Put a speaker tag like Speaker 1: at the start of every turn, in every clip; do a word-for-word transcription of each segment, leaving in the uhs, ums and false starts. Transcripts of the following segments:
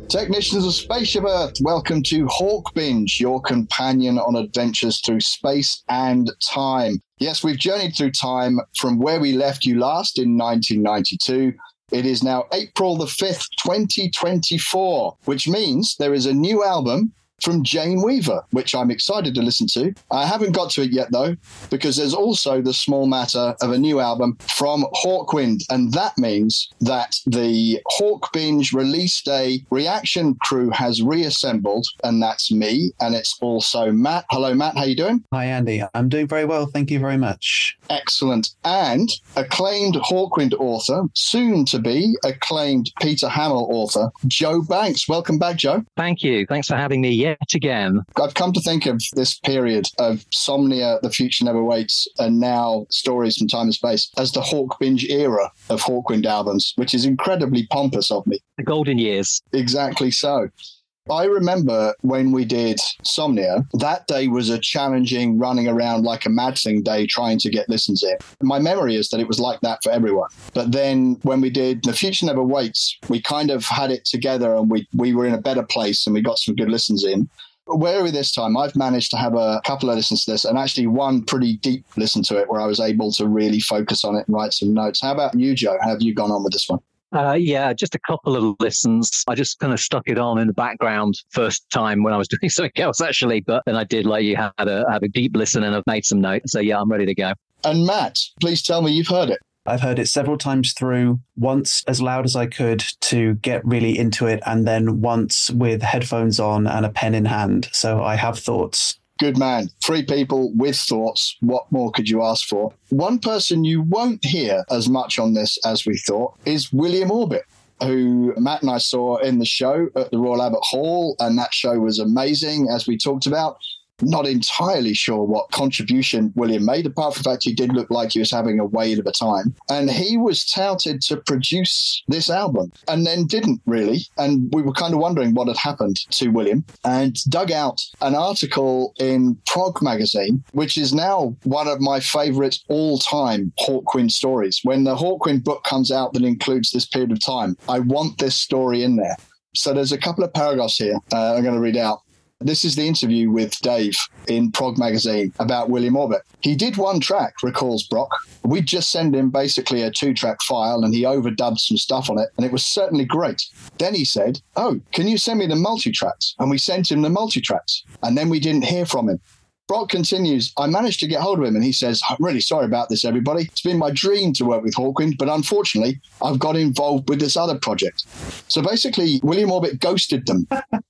Speaker 1: Technicians of Spaceship Earth, welcome to Hawk Binge, your companion on adventures through space and time. Yes, we've journeyed through time from where we left you last in nineteen ninety-two. It is now April the fifth, twenty twenty-four, which means there is a new album from Jane Weaver, which I'm excited to listen to. I haven't got to it yet, though, because there's also the small matter of a new album from Hawkwind, and that means that the Hawk Binge release day reaction crew has reassembled, and that's me, and it's also Matt. Hello, Matt. How you doing?
Speaker 2: Hi, Andy. I'm doing very well. Thank you very much.
Speaker 1: Excellent. And acclaimed Hawkwind author, soon to be acclaimed Peter Hamill author, Joe Banks. Welcome back, Joe.
Speaker 3: Thank you. Thanks for having me yet again.
Speaker 1: I've come to think of this period of Somnia, The Future Never Waits, and now Stories from Time and Space as the Hawk Binge era of Hawkwind albums, which is incredibly pompous of me.
Speaker 3: The golden years.
Speaker 1: Exactly so. I remember when we did Somnia, that day was a challenging running around like a mad thing day trying to get listens in. My memory is that it was like that for everyone. But then when we did The Future Never Waits, we kind of had it together and we, we were in a better place and we got some good listens in. Where are we this time? I've managed to have a couple of listens to this and actually one pretty deep listen to it where I was able to really focus on it and write some notes. How about you, Joe? How have you gone on with this one?
Speaker 3: Uh, yeah, just a couple of listens. I just kind of stuck it on in the background first time when I was doing something else, actually. But then I did, like you, had a, had a deep listen and I've made some notes. So, yeah, I'm ready to go.
Speaker 1: And Matt, please tell me you've heard it.
Speaker 2: I've heard it several times through, once as loud as I could to get really into it, and then once with headphones on and a pen in hand. So I have thoughts.
Speaker 1: Good man. Three people with thoughts. What more could you ask for? One person you won't hear as much on this as we thought is William Orbit, who Matt and I saw in the show at the Royal Albert Hall, and that show was amazing, as we talked about. Not entirely sure what contribution William made, apart from the fact he did look like he was having a whale of a time. And he was touted to produce this album and then didn't really. And we were kind of wondering what had happened to William, and dug out an article in Prog magazine, which is now one of my favorite all-time Hawkwind stories. When the Hawkwind book comes out that includes this period of time, I want this story in there. So there's a couple of paragraphs here uh, I'm going to read out. This is the interview with Dave in Prog magazine about William Orbit. He did one track, recalls Brock. We'd just send him basically a two-track file and he overdubbed some stuff on it, and it was certainly great. Then he said, oh, can you send me the multi-tracks? And we sent him the multi-tracks, and then we didn't hear from him. Brock continues, I managed to get hold of him, and he says, I'm really sorry about this, everybody. It's been my dream to work with Hawkwind, but unfortunately, I've got involved with this other project. So basically, William Orbit ghosted them,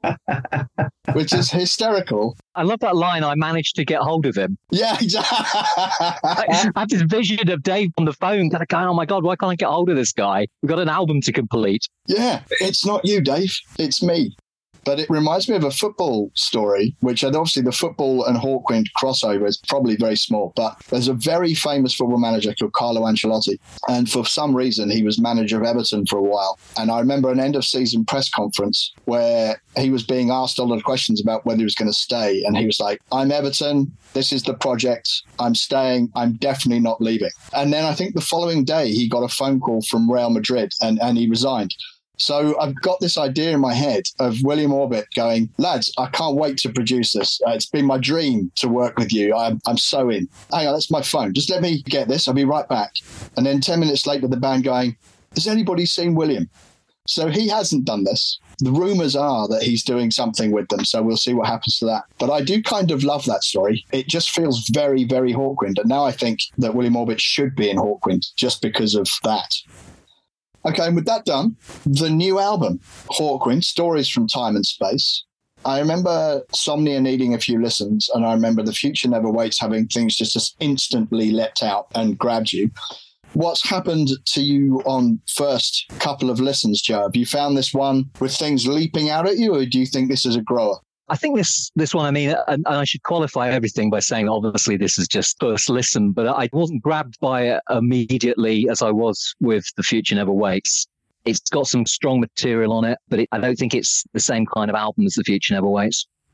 Speaker 1: which is hysterical.
Speaker 3: I love that line, I managed to get hold of him.
Speaker 1: Yeah, exactly.
Speaker 3: I have this vision of Dave on the phone, kind of going, oh my God, why can't I get hold of this guy? We've got an album to complete.
Speaker 1: Yeah, it's not you, Dave. It's me. But it reminds me of a football story, which obviously the football and Hawkwind crossover is probably very small. But there's a very famous football manager called Carlo Ancelotti. And for some reason, he was manager of Everton for a while. And I remember an end of season press conference where he was being asked a lot of questions about whether he was going to stay. And he was like, I'm Everton. This is the project. I'm staying. I'm definitely not leaving. And then I think the following day, he got a phone call from Real Madrid and, and he resigned. So I've got this idea in my head of William Orbit going, lads, I can't wait to produce this. Uh, it's been my dream to work with you. I'm, I'm so in. Hang on, that's my phone. Just let me get this. I'll be right back. And then ten minutes later, the band going, has anybody seen William? So he hasn't done this. The rumours are that he's doing something with them, so we'll see what happens to that. But I do kind of love that story. It just feels very, very Hawkwind. And now I think that William Orbit should be in Hawkwind just because of that. Okay, and with that done, the new album, Hawkwind, Stories from Time and Space. I remember Somnia needing a few listens, and I remember The Future Never Waits having things just, just instantly leapt out and grabbed you. What's happened to you on first couple of listens, Joe? Have you found this one with things leaping out at you, or do you think this is a grower?
Speaker 3: I think this this one, I mean, and, and I should qualify everything by saying, obviously, this is just first listen, but I wasn't grabbed by it immediately as I was with The Future Never Waits. It's got some strong material on it, but it, I don't think it's the same kind of album as The Future Never Waits.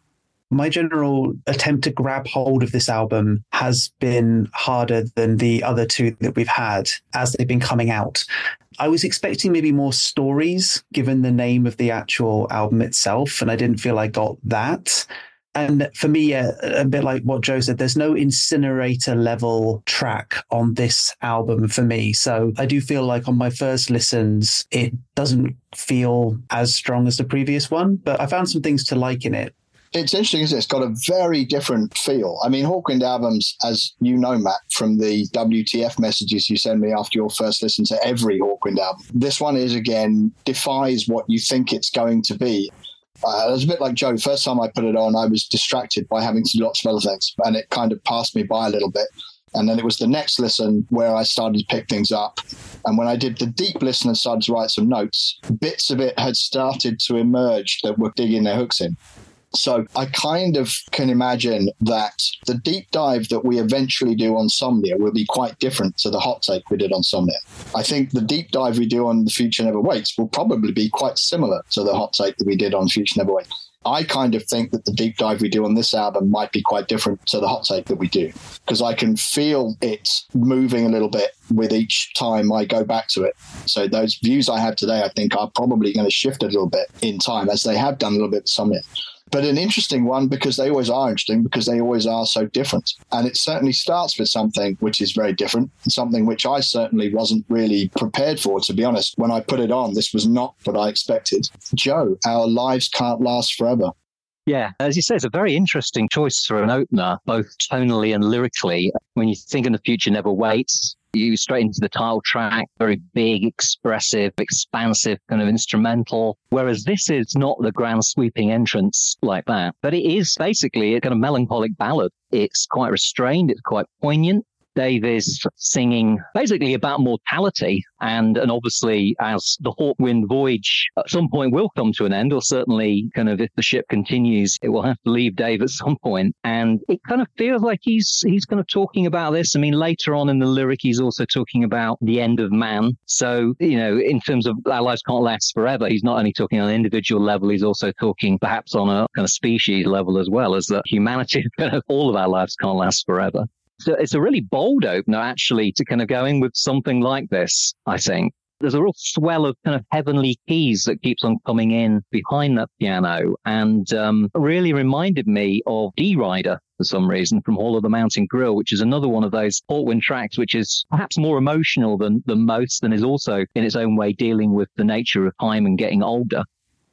Speaker 2: My general attempt to grab hold of this album has been harder than the other two that we've had as they've been coming out. I was expecting maybe more stories given the name of the actual album itself, and I didn't feel I got that. And for me, uh, a bit like what Joe said, there's no incinerator level track on this album for me. So I do feel like on my first listens, it doesn't feel as strong as the previous one, but I found some things to like in it.
Speaker 1: It's interesting, isn't it? It's got a very different feel. I mean, Hawkwind albums, as you know, Matt, from the W T F messages you send me after your first listen to every Hawkwind album, this one is, again, defies what you think it's going to be. Uh, it was a bit like Joe. First time I put it on, I was distracted by having to do lots of other things, and it kind of passed me by a little bit. And then it was the next listen where I started to pick things up. And when I did the deep listen and started to write some notes, bits of it had started to emerge that were digging their hooks in. So I kind of can imagine that the deep dive that we eventually do on Somnia will be quite different to the hot take we did on Somnia. I think the deep dive we do on The Future Never Waits will probably be quite similar to the hot take that we did on Future Never Waits. I kind of think that the deep dive we do on this album might be quite different to the hot take that we do, because I can feel it moving a little bit with each time I go back to it. So those views I have today, I think, are probably going to shift a little bit in time, as they have done a little bit with Somnia. But an interesting one, because they always are interesting, because they always are so different. And it certainly starts with something which is very different, something which I certainly wasn't really prepared for, to be honest. When I put it on, this was not what I expected. Joe, Our Lives Can't Last Forever.
Speaker 3: Yeah, as you say, it's a very interesting choice for an opener, both tonally and lyrically. When you think of The Future Never Waits, you straight into the title track, very big, expressive, expansive kind of instrumental, whereas this is not the grand sweeping entrance like that. But it is basically a kind of melancholic ballad. It's quite restrained, it's quite poignant. Dave is singing basically about mortality, and and obviously as the Hawkwind voyage at some point will come to an end, or certainly kind of if the ship continues, it will have to leave Dave at some point. And it kind of feels like he's he's kind of talking about this. I mean, later on in the lyric, he's also talking about the end of man. So, you know, in terms of our lives can't last forever, he's not only talking on an individual level, he's also talking perhaps on a kind of species level as well, as that humanity, kind of all of our lives can't last forever. So it's a really bold opener, actually, to kind of go in with something like this, I think. There's a real swell of kind of heavenly keys that keeps on coming in behind that piano, and um, really reminded me of D-Rider for some reason from Hall of the Mountain Grill, which is another one of those Hawkwind tracks, which is perhaps more emotional than, than most, and is also in its own way dealing with the nature of time and getting older.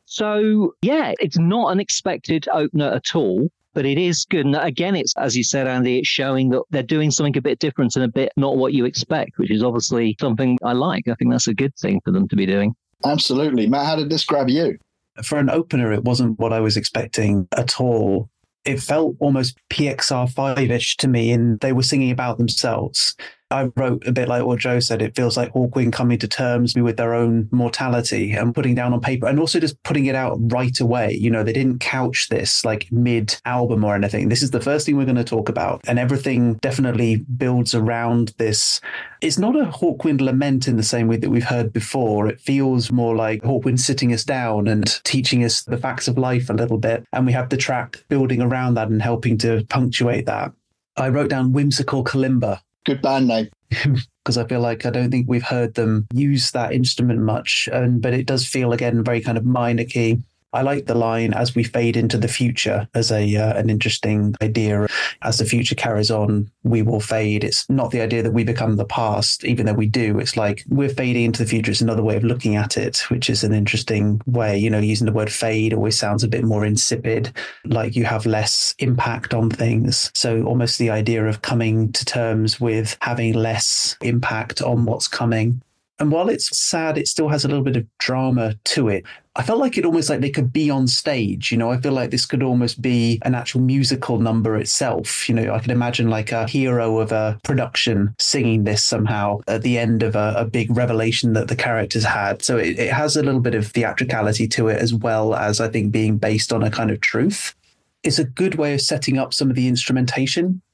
Speaker 3: So, yeah, it's not an expected opener at all. But it is good. And again, it's, as you said, Andy, it's showing that they're doing something a bit different and a bit not what you expect, which is obviously something I like. I think that's a good thing for them to be doing.
Speaker 1: Absolutely. Matt, how did this grab you?
Speaker 2: For an opener, it wasn't what I was expecting at all. It felt almost P X R five-ish to me, and they were singing about themselves. I wrote a bit like what Joe said. It feels like Hawkwind coming to terms with their own mortality and putting down on paper, and also just putting it out right away. You know, they didn't couch this like mid-album or anything. This is the first thing we're going to talk about, and everything definitely builds around this. It's not a Hawkwind lament in the same way that we've heard before. It feels more like Hawkwind sitting us down and teaching us the facts of life a little bit, and we have the track building around that and helping to punctuate that. I wrote down Whimsical Kalimba.
Speaker 1: Good band name.
Speaker 2: Because I feel like I don't think we've heard them use that instrument much, and but it does feel, again, very kind of minor key. I like the line, as we fade into the future, as a uh, an interesting idea. As the future carries on, we will fade. It's not the idea that we become the past, even though we do. It's like we're fading into the future. It's another way of looking at it, which is an interesting way. You know, using the word fade always sounds a bit more insipid, like you have less impact on things. So almost the idea of coming to terms with having less impact on what's coming. And while it's sad, it still has a little bit of drama to it. I felt like it almost like they could be on stage. You know, I feel like this could almost be an actual musical number itself. You know, I could imagine like a hero of a production singing this somehow at the end of a, a big revelation that the characters had. So it, it has a little bit of theatricality to it, as well as, I think, being based on a kind of truth. It's a good way of setting up some of the instrumentation.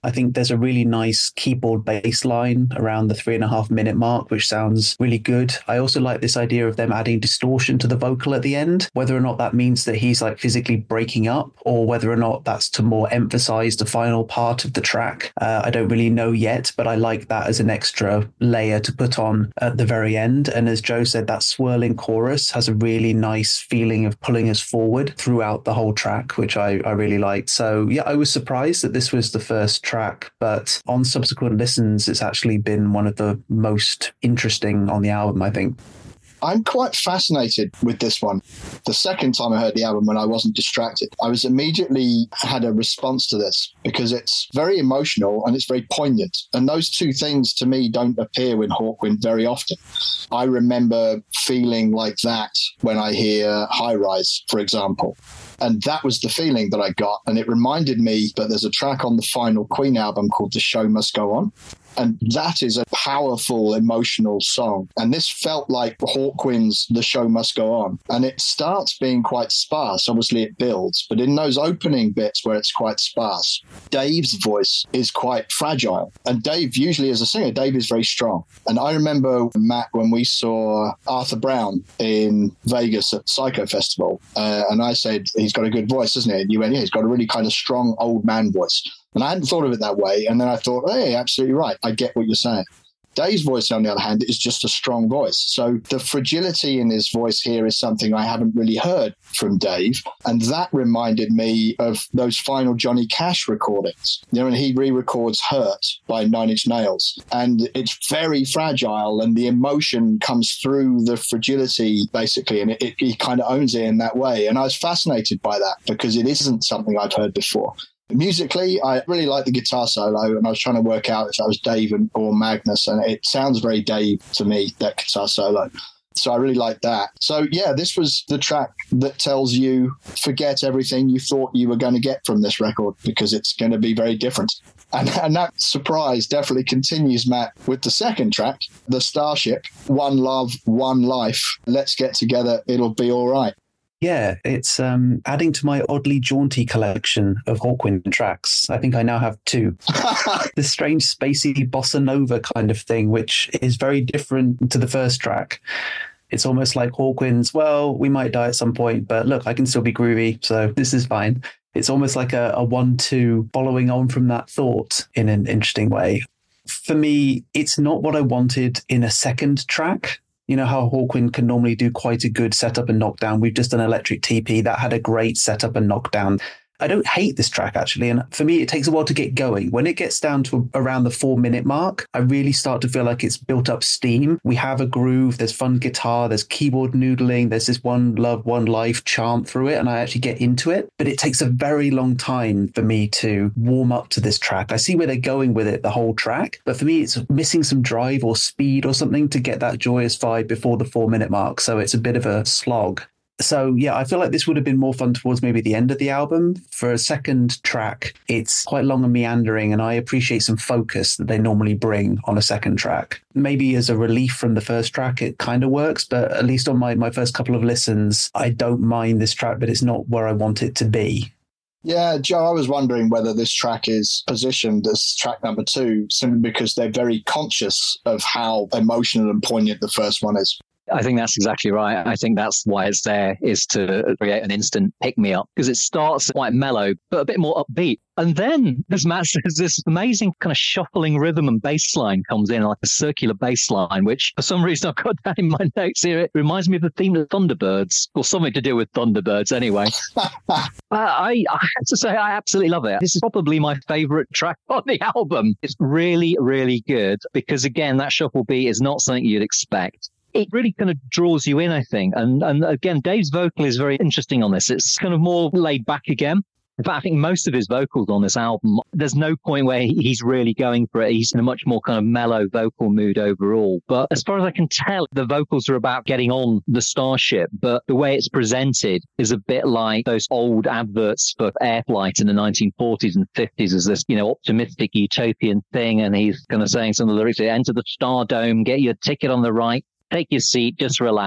Speaker 2: I think there's a really nice keyboard bass line around the three and a half minute mark, which sounds really good. I also like this idea of them adding distortion to the vocal at the end, whether or not that means that he's like physically breaking up or whether or not that's to more emphasize the final part of the track. Uh, I don't really know yet, but I like that as an extra layer to put on at the very end. And as Joe said, that swirling chorus has a really nice feeling of pulling us forward throughout the whole track, which I, I really liked. So yeah, I was surprised that this was the first track, but on subsequent listens, it's actually been one of the most interesting on the album, I think.
Speaker 1: I'm quite fascinated with this one. The second time I heard the album when I wasn't distracted, I was immediately had a response to this because it's very emotional and it's very poignant. And those two things to me don't appear in Hawkwind very often. I remember feeling like that when I hear High Rise, for example. And that was the feeling that I got. And it reminded me that there's a track on the final Queen album called The Show Must Go On. And that is a powerful, emotional song. And this felt like Hawkwind's The Show Must Go On. And it starts being quite sparse. Obviously, it builds. But in those opening bits where it's quite sparse, Dave's voice is quite fragile. And Dave, usually as a singer, Dave is very strong. And I remember, Matt, when we saw Arthur Brown in Vegas at Psycho Festival, uh, and I said, he's got a good voice, isn't he? And you went, yeah, he's got a really kind of strong old man voice. And I hadn't thought of it that way. And then I thought, hey, absolutely right. I get what you're saying. Dave's voice, on the other hand, is just a strong voice. So the fragility in his voice here is something I haven't really heard from Dave. And that reminded me of those final Johnny Cash recordings. You know, when he re-records Hurt by Nine Inch Nails. And it's very fragile and the emotion comes through the fragility, basically. And it, it, he kind of owns it in that way. And I was fascinated by that because it isn't something I've heard before. Musically, I really like the guitar solo, and I was trying to work out if that was Dave and, or Magnus, and it sounds very Dave to me, that guitar solo. So I really like that. So yeah, this was the track that tells you forget everything you thought you were going to get from this record because it's going to be very different. And, and that surprise definitely continues, Matt, with the second track, The Starship, One Love, One Life. Let's get together. It'll be all right.
Speaker 2: Yeah, it's um, adding to my oddly jaunty collection of Hawkwind tracks. I think I now have two. This strange spacey bossa nova kind of thing, which is very different to the first track. It's almost like Hawkwind's, well, we might die at some point, but look, I can still be groovy, so this is fine. It's almost like a, a one-two following on from that thought in an interesting way. For me, it's not what I wanted in a second track. You know how Hawkwind can normally do quite a good setup and knockdown. We've just done Electric T P. That had a great setup and knockdown. I don't hate this track, actually. And for me, it takes a while to get going. When it gets down to around the four minute mark, I really start to feel like it's built up steam. We have a groove. There's fun guitar. There's keyboard noodling. There's this one love, one life chant through it. And I actually get into it. But it takes a very long time for me to warm up to this track. I see where they're going with it, the whole track. But for me, it's missing some drive or speed or something to get that joyous vibe before the four minute mark. So it's a bit of a slog. So, yeah, I feel like this would have been more fun towards maybe the end of the album. For a second track, it's quite long and meandering, and I appreciate some focus that they normally bring on a second track. Maybe as a relief from the first track, it kind of works, but at least on my, my first couple of listens, I don't mind this track, but it's not where I want it to be.
Speaker 1: Yeah, Joe, I was wondering whether this track is positioned as track number two, simply because they're very conscious of how emotional and poignant the first one is.
Speaker 3: I think that's exactly right. I think that's why it's there, is to create an instant pick-me-up, because it starts quite mellow, but a bit more upbeat. And then, as Matt says, this amazing kind of shuffling rhythm and bass line comes in, like a circular bass line, which for some reason I've got that in my notes here. It reminds me of the theme of Thunderbirds, or something to do with Thunderbirds anyway. uh, I, I have to say, I absolutely love it. This is probably my favorite track on the album. It's really, really good, because again, that shuffle beat is not something you'd expect. It really kind of draws you in, I think. And and again, Dave's vocal is very interesting on this. It's kind of more laid back again. In fact, I think most of his vocals on this album, there's no point where he's really going for it. He's in a much more kind of mellow vocal mood overall. But as far as I can tell, the vocals are about getting on the Starship. But the way it's presented is a bit like those old adverts for air flight in the nineteen forties and fifties as this, you know, optimistic utopian thing. And he's kind of saying some of the lyrics, enter the Stardome, get your ticket on the right. Take your seat, just relax.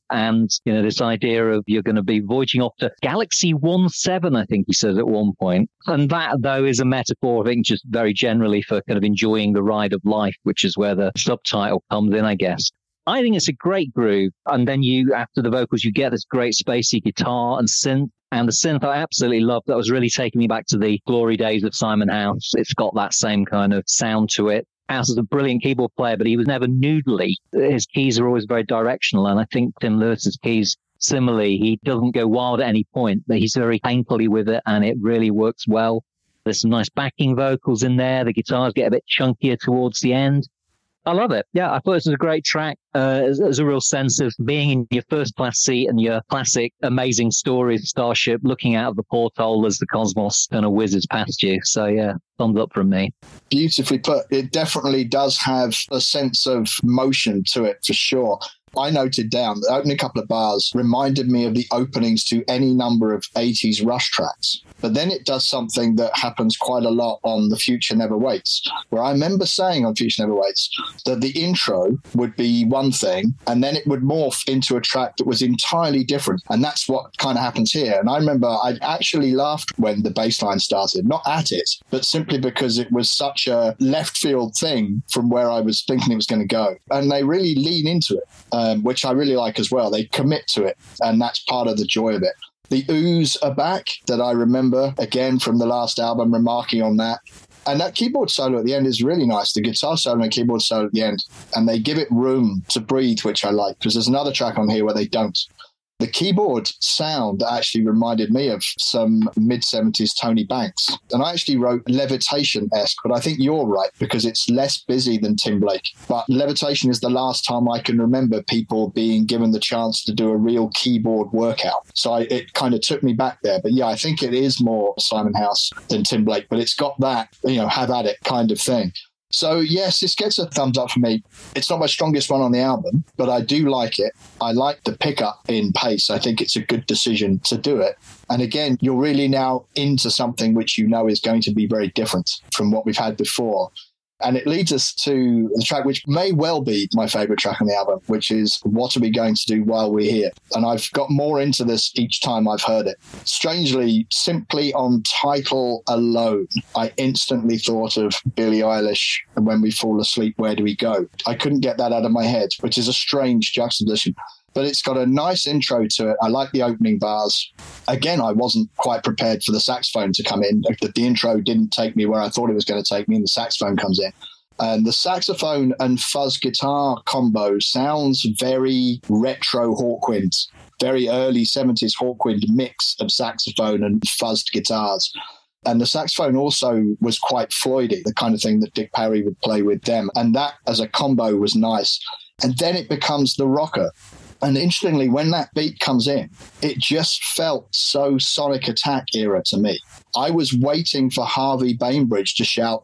Speaker 3: And, you know, this idea of you're going to be voyaging off to Galaxy one seven, I think he says at one point. And that, though, is a metaphor, I think, just very generally for kind of enjoying the ride of life, which is where the subtitle comes in, I guess. I think it's a great groove. And then you, after the vocals, you get this great spacey guitar and synth. And the synth I absolutely love. That was really taking me back to the glory days of Simon House. It's got that same kind of sound to it. House is a brilliant keyboard player, but he was never noodly. His keys are always very directional. And I think Tim Lewis's keys, similarly, he doesn't go wild at any point, but he's very painfully with it, and it really works well. There's some nice backing vocals in there. The guitars get a bit chunkier towards the end. I love it. Yeah, I thought this was a great track. Uh, there's, there's a real sense of being in your first class seat and your classic amazing story Starship, looking out of the porthole as the cosmos kind of whizzes past you. So yeah, thumbs up from me.
Speaker 1: Beautifully put. It definitely does have a sense of motion to it for sure. I noted down the opening couple of bars reminded me of the openings to any number of eighties Rush tracks. But then it does something that happens quite a lot on The Future Never Waits, where I remember saying on Future Never Waits that the intro would be one thing, and then it would morph into a track that was entirely different. And that's what kind of happens here. And I remember I actually laughed when the bass line started, not at it, but simply because it was such a left field thing from where I was thinking it was going to go. And they really lean into it, um, which I really like as well. They commit to it, and that's part of the joy of it. The oohs are back that I remember, again, from the last album, remarking on that. And that keyboard solo at the end is really nice. The guitar solo and keyboard solo at the end. And they give it room to breathe, which I like, because there's another track on here where they don't. The keyboard sound actually reminded me of some mid-seventies Tony Banks. And I actually wrote Levitation-esque, but I think you're right, because it's less busy than Tim Blake. But Levitation is the last time I can remember people being given the chance to do a real keyboard workout. So I, it kind of took me back there. But yeah, I think it is more Simon House than Tim Blake, but it's got that, you know, have at it kind of thing. So, yes, this gets a thumbs up for me. It's not my strongest one on the album, but I do like it. I like the pickup in pace. I think it's a good decision to do it. And again, you're really now into something which you know is going to be very different from what we've had before. And it leads us to the track which may well be my favourite track on the album, which is What Are We Going to Do While We're Here? And I've got more into this each time I've heard it. Strangely, simply on title alone, I instantly thought of Billie Eilish and When We Fall Asleep, Where Do We Go? I couldn't get that out of my head, which is a strange juxtaposition. But it's got a nice intro to it. I like the opening bars. Again, I wasn't quite prepared for the saxophone to come in. The, the intro didn't take me where I thought it was going to take me, and the saxophone comes in. And the saxophone and fuzz guitar combo sounds very retro Hawkwind, very early seventies Hawkwind mix of saxophone and fuzzed guitars. And the saxophone also was quite Floydy, the kind of thing that Dick Parry would play with them. And that as a combo was nice. And then it becomes the rocker. And interestingly, when that beat comes in, it just felt so Sonic Attack era to me. I was waiting for Harvey Bainbridge to shout,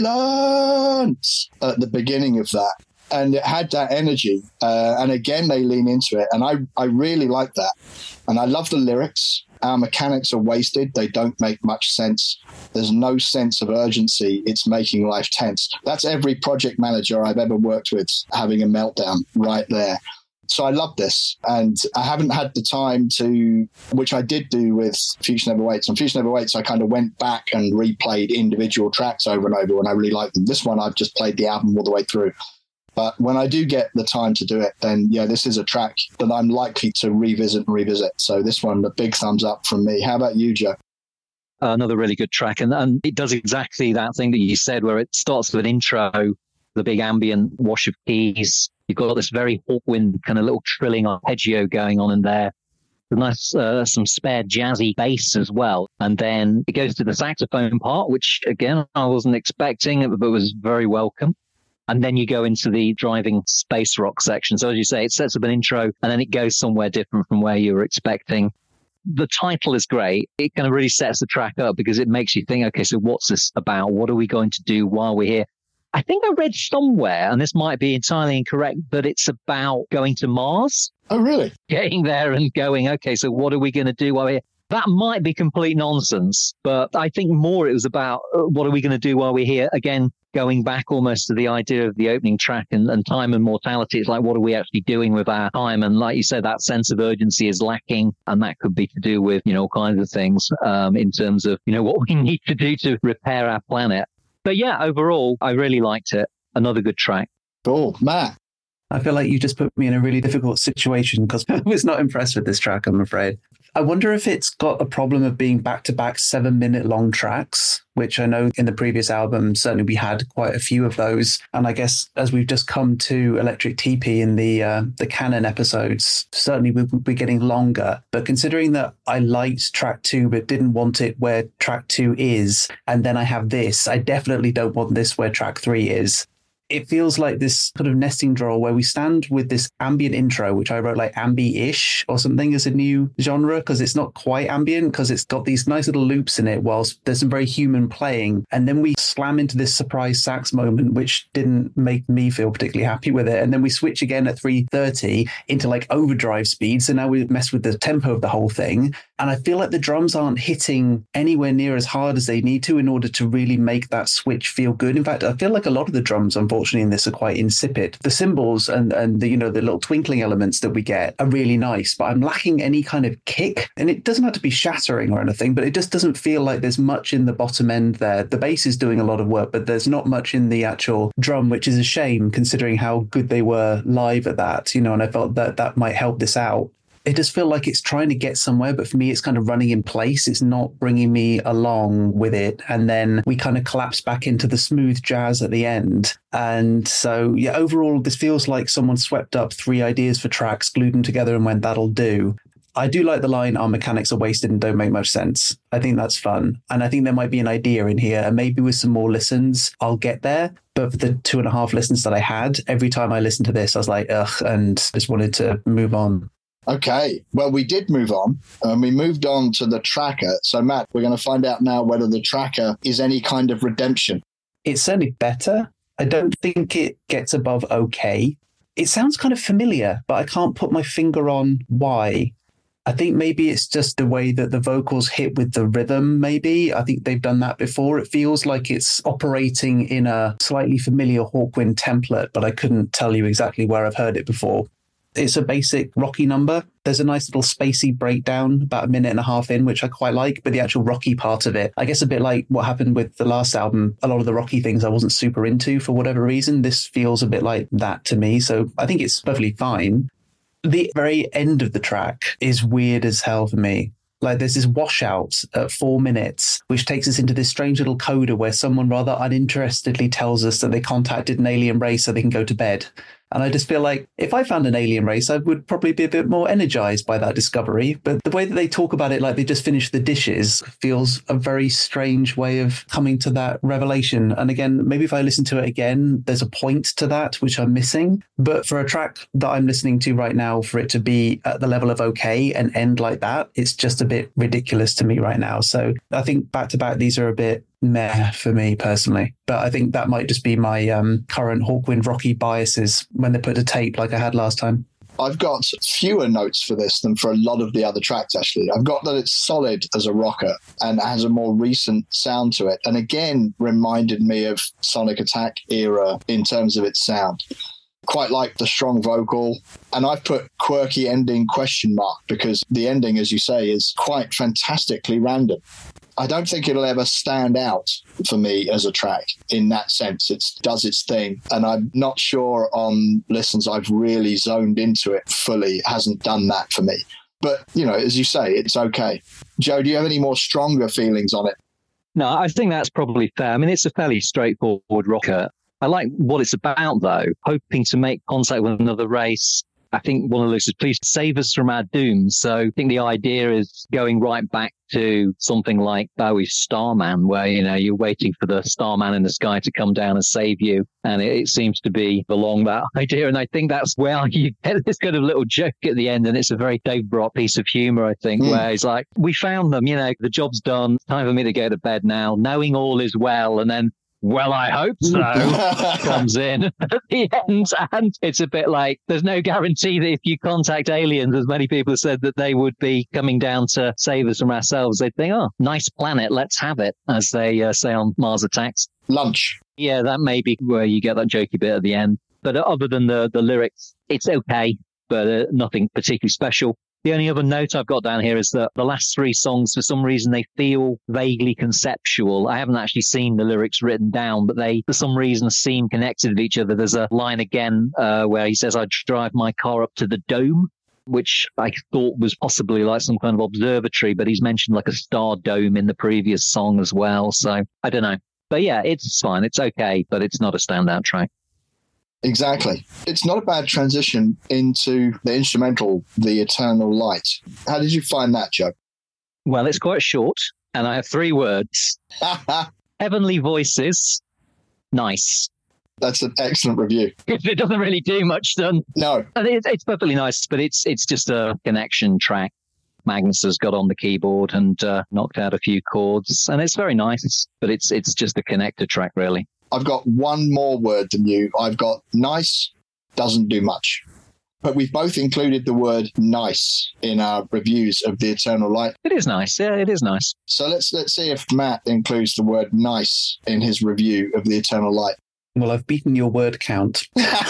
Speaker 1: "Silence!" at the beginning of that. And it had that energy. Uh, and again, they lean into it. And I, I really like that. And I love the lyrics. Our mechanics are wasted. They don't make much sense. There's no sense of urgency. It's making life tense. That's every project manager I've ever worked with having a meltdown right there. So I love this, and I haven't had the time to, which I did do with Future Never Waits. On Future Never Waits, I kind of went back and replayed individual tracks over and over when I really liked them. This one, I've just played the album all the way through. But when I do get the time to do it, then, yeah, this is a track that I'm likely to revisit and revisit. So this one, a big thumbs up from me. How about you, Joe?
Speaker 3: Another really good track. And, and it does exactly that thing that you said, where it starts with an intro, the big ambient wash of keys. You've got this very Hawkwind kind of little trilling arpeggio going on in there. There's nice, uh, some spare jazzy bass as well. And then it goes to the saxophone part, which, again, I wasn't expecting, but was very welcome. And then you go into the driving space rock section. So as you say, it sets up an intro and then it goes somewhere different from where you were expecting. The title is great. It kind of really sets the track up because it makes you think, okay, so what's this about? What are we going to do while we're here? I think I read somewhere, and this might be entirely incorrect, but it's about going to Mars.
Speaker 1: Oh, really?
Speaker 3: Getting there and going, okay, so what are we going to do while we're here? That might be complete nonsense, but I think more it was about uh, what are we going to do while we're here? Again, going back almost to the idea of the opening track and, and time and mortality. It's like, what are we actually doing with our time? And like you said, that sense of urgency is lacking. And that could be to do with, you know, all kinds of things um, in terms of, you know, what we need to do to repair our planet. But yeah, overall, I really liked it. Another good track.
Speaker 1: Cool. Matt?
Speaker 2: I feel like you just put me in a really difficult situation because I was not impressed with this track, I'm afraid. I wonder if it's got a problem of being back-to-back seven-minute long tracks, which I know in the previous album, certainly we had quite a few of those. And I guess as we've just come to Electric T P in the uh, the canon episodes, certainly we'll be getting longer. But considering that I liked track two but didn't want it where track two is, and then I have this, I definitely don't want this where track three is. It feels like this sort of nesting drawer where we stand with this ambient intro, which I wrote like ambi-ish or something as a new genre, because it's not quite ambient, because it's got these nice little loops in it whilst there's some very human playing. And then we slam into this surprise sax moment, which didn't make me feel particularly happy with it. And then we switch again at three thirty into like overdrive speed. So now we mess with the tempo of the whole thing. And I feel like the drums aren't hitting anywhere near as hard as they need to in order to really make that switch feel good. In fact, I feel like a lot of the drums, unfortunately, in this are quite insipid. The cymbals and, and the, you know, the little twinkling elements that we get are really nice, but I'm lacking any kind of kick. And it doesn't have to be shattering or anything, but it just doesn't feel like there's much in the bottom end there. The bass is doing a lot of work, but there's not much in the actual drum, which is a shame considering how good they were live at that, you know, and I felt that that might help this out. It does feel like it's trying to get somewhere, but for me, it's kind of running in place. It's not bringing me along with it. And then we kind of collapse back into the smooth jazz at the end. And so, yeah, overall, this feels like someone swept up three ideas for tracks, glued them together and went, that'll do. I do like the line, our mechanics are wasted and don't make much sense. I think that's fun. And I think there might be an idea in here. And maybe with some more listens, I'll get there. But for the two and a half listens that I had, every time I listened to this, I was like, ugh, and just wanted to move on.
Speaker 1: Okay, well, we did move on, and we moved on to the tracker. So, Matt, we're going to find out now whether the tracker is any kind of redemption.
Speaker 2: It's certainly better. I don't think it gets above okay. It sounds kind of familiar, but I can't put my finger on why. I think maybe it's just the way that the vocals hit with the rhythm, maybe. I think they've done that before. It feels like it's operating in a slightly familiar Hawkwind template, but I couldn't tell you exactly where I've heard it before. It's a basic rocky number. There's a nice little spacey breakdown about a minute and a half in, which I quite like, but the actual rocky part of it, I guess a bit like what happened with the last album, a lot of the rocky things I wasn't super into for whatever reason. This feels a bit like that to me, so I think it's perfectly fine. The very end of the track is weird as hell for me. Like there's this washout at four minutes, which takes us into this strange little coda where someone rather uninterestedly tells us that they contacted an alien race so they can go to bed. And I just feel like if I found an alien race, I would probably be a bit more energized by that discovery. But the way that they talk about it, like they just finished the dishes, feels a very strange way of coming to that revelation. And again, maybe if I listen to it again, there's a point to that, which I'm missing. But for a track that I'm listening to right now, for it to be at the level of okay and end like that, it's just a bit ridiculous to me right now. So I think back to back, these are a bit meh for me personally, but I think that might just be my um, current Hawkwind Rocky biases when they put a tape like I had last time.
Speaker 1: I've got fewer notes for this than for a lot of the other tracks, actually. I've got that it's solid as a rocker and has a more recent sound to it. And again, reminded me of Sonic Attack era in terms of its sound. Quite like the strong vocal. And I've put quirky ending question mark because the ending, as you say, is quite fantastically random. I don't think it'll ever stand out for me as a track in that sense. It does its thing. And I'm not sure on listens I've really zoned into it fully. It hasn't done that for me. But, you know, as you say, it's okay. Joe, do you have any more stronger feelings on it?
Speaker 3: No, I think that's probably fair. I mean, it's a fairly straightforward rocker. I like what it's about, though, hoping to make contact with another race. I think one of those is please save us from our doom. So I think the idea is going right back to something like Bowie's Starman, where, you know, you're waiting for the Starman in the sky to come down and save you. And it, it seems to be along that idea. And I think that's where you get this kind of little joke at the end. And it's a very Dave Brock piece of humor, I think, mm. where he's like, we found them, you know, the job's done. Time for me to go to bed now, knowing all is well. And then well, I hope so, comes in at the end. And it's a bit like, there's no guarantee that if you contact aliens, as many people have said, that they would be coming down to save us from ourselves. They'd think, oh, nice planet, let's have it, as they uh, say on Mars Attacks.
Speaker 1: Lunch.
Speaker 3: Yeah, that may be where you get that jokey bit at the end. But other than the, the lyrics, it's okay, but uh, nothing particularly special. The only other note I've got down here is that the last three songs, for some reason, they feel vaguely conceptual. I haven't actually seen the lyrics written down, but they, for some reason, seem connected with each other. There's a line again uh, where he says, I drive my car up to the dome, which I thought was possibly like some kind of observatory, but he's mentioned like a star dome in the previous song as well. So I don't know. But yeah, it's fine. It's okay, but it's not a standout track.
Speaker 1: Exactly. It's not a bad transition into the instrumental, The Eternal Light. How did you find that, Joe?
Speaker 3: Well, it's quite short, and I have three words. Heavenly Voices. Nice.
Speaker 1: That's an excellent review.
Speaker 3: It doesn't really do much, then.
Speaker 1: No.
Speaker 3: It's, it's perfectly nice, but it's it's just a connection track. Magnus has got on the keyboard and uh, knocked out a few chords, and it's very nice, but it's it's just a connector track, really.
Speaker 1: I've got one more word than you. I've got nice, doesn't do much. But we've both included the word nice in our reviews of The Eternal Light.
Speaker 3: It is nice. Yeah, it is nice.
Speaker 1: So let's let's see if Matt includes the word nice in his review of The Eternal Light.
Speaker 2: Well, I've beaten your word count.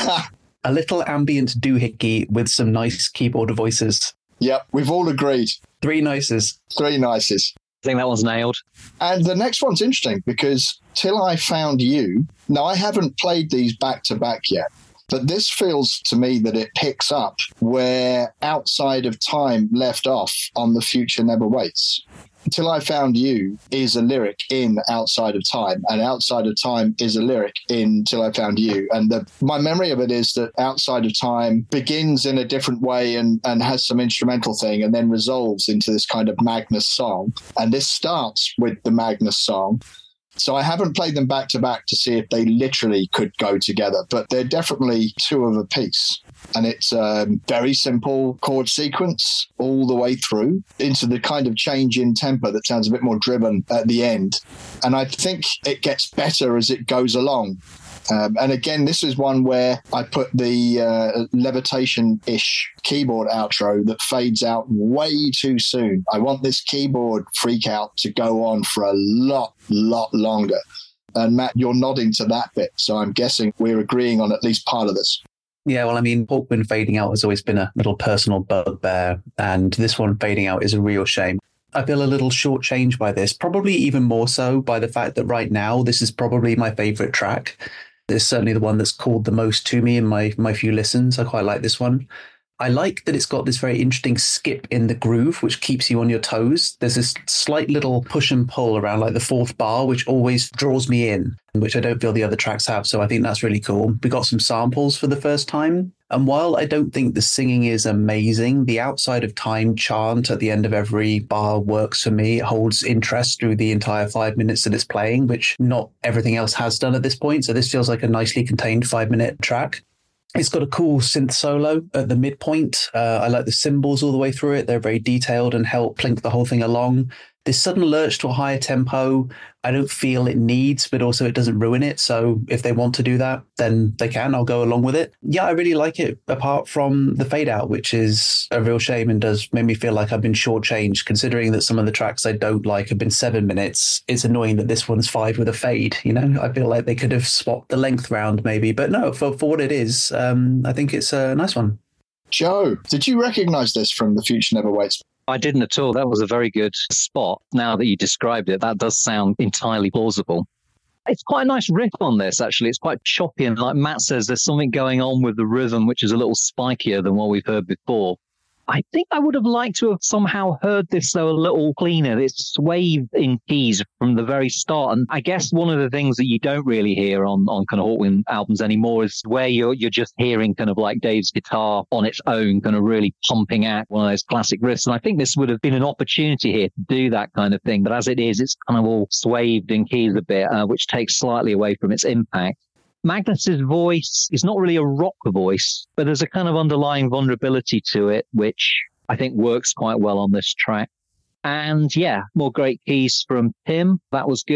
Speaker 2: A little ambient doohickey with some nice keyboard voices.
Speaker 1: Yep, we've all agreed.
Speaker 2: Three nices.
Speaker 1: Three nices.
Speaker 3: I think that one's nailed.
Speaker 1: And the next one's interesting because Till I Found You, now I haven't played these back to back yet, but this feels to me that it picks up where Outside of Time left off on The Future Never Waits. Till I Found You is a lyric in Outside of Time, and Outside of Time is a lyric in Till I Found You. And the, my memory of it is that Outside of Time begins in a different way and, and has some instrumental thing and then resolves into this kind of Magnus song. And this starts with the Magnus song. So I haven't played them back to back to see if they literally could go together, but they're definitely two of a piece. And it's a very simple chord sequence all the way through into the kind of change in tempo that sounds a bit more driven at the end. And I think it gets better as it goes along. Um, and again, this is one where I put the uh, levitation-ish keyboard outro that fades out way too soon. I want this keyboard freak out to go on for a lot, lot longer. And Matt, you're nodding to that bit. So I'm guessing we're agreeing on at least part of this.
Speaker 2: Yeah, well, I mean, Hawkwind fading out has always been a little personal bugbear, and this one fading out is a real shame. I feel a little shortchanged by this, probably even more so by the fact that right now this is probably my favorite track. It's certainly the one that's called the most to me in my my few listens. I quite like this one. I like that it's got this very interesting skip in the groove, which keeps you on your toes. There's this slight little push and pull around like the fourth bar, which always draws me in, which I don't feel the other tracks have. So I think that's really cool. We got some samples for the first time. And while I don't think the singing is amazing, the Outside of Time chant at the end of every bar works for me. It holds interest through the entire five minutes that it's playing, which not everything else has done at this point. So this feels like a nicely contained five minute track. It's got a cool synth solo at the midpoint. Uh, I like the cymbals all the way through it. They're very detailed and help plink the whole thing along. This sudden lurch to a higher tempo, I don't feel it needs, but also it doesn't ruin it. So if they want to do that, then they can. I'll go along with it. Yeah, I really like it, apart from the fade out, which is a real shame and does make me feel like I've been shortchanged, considering that some of the tracks I don't like have been seven minutes. It's annoying that this one's five with a fade. You know, I feel like they could have swapped the length round maybe, but no, for, for what it is, um, I think it's a nice one.
Speaker 1: Joe, did you recognize this from The Future Never Waits?
Speaker 3: I didn't at all. That was a very good spot. Now that you described it, that does sound entirely plausible. It's quite a nice riff on this, actually. It's quite choppy. And like Matt says, there's something going on with the rhythm, which is a little spikier than what we've heard before. I think I would have liked to have somehow heard this, though, a little cleaner. It's swayed in keys from the very start. And I guess one of the things that you don't really hear on, on kind of Hawkwind albums anymore is where you're you're just hearing kind of like Dave's guitar on its own, kind of really pumping out one of those classic riffs. And I think this would have been an opportunity here to do that kind of thing. But as it is, it's kind of all swayed in keys a bit, uh, which takes slightly away from its impact. Magnus's voice is not really a rock voice, but there's a kind of underlying vulnerability to it, which I think works quite well on this track. And yeah, more great keys from Tim. That was good.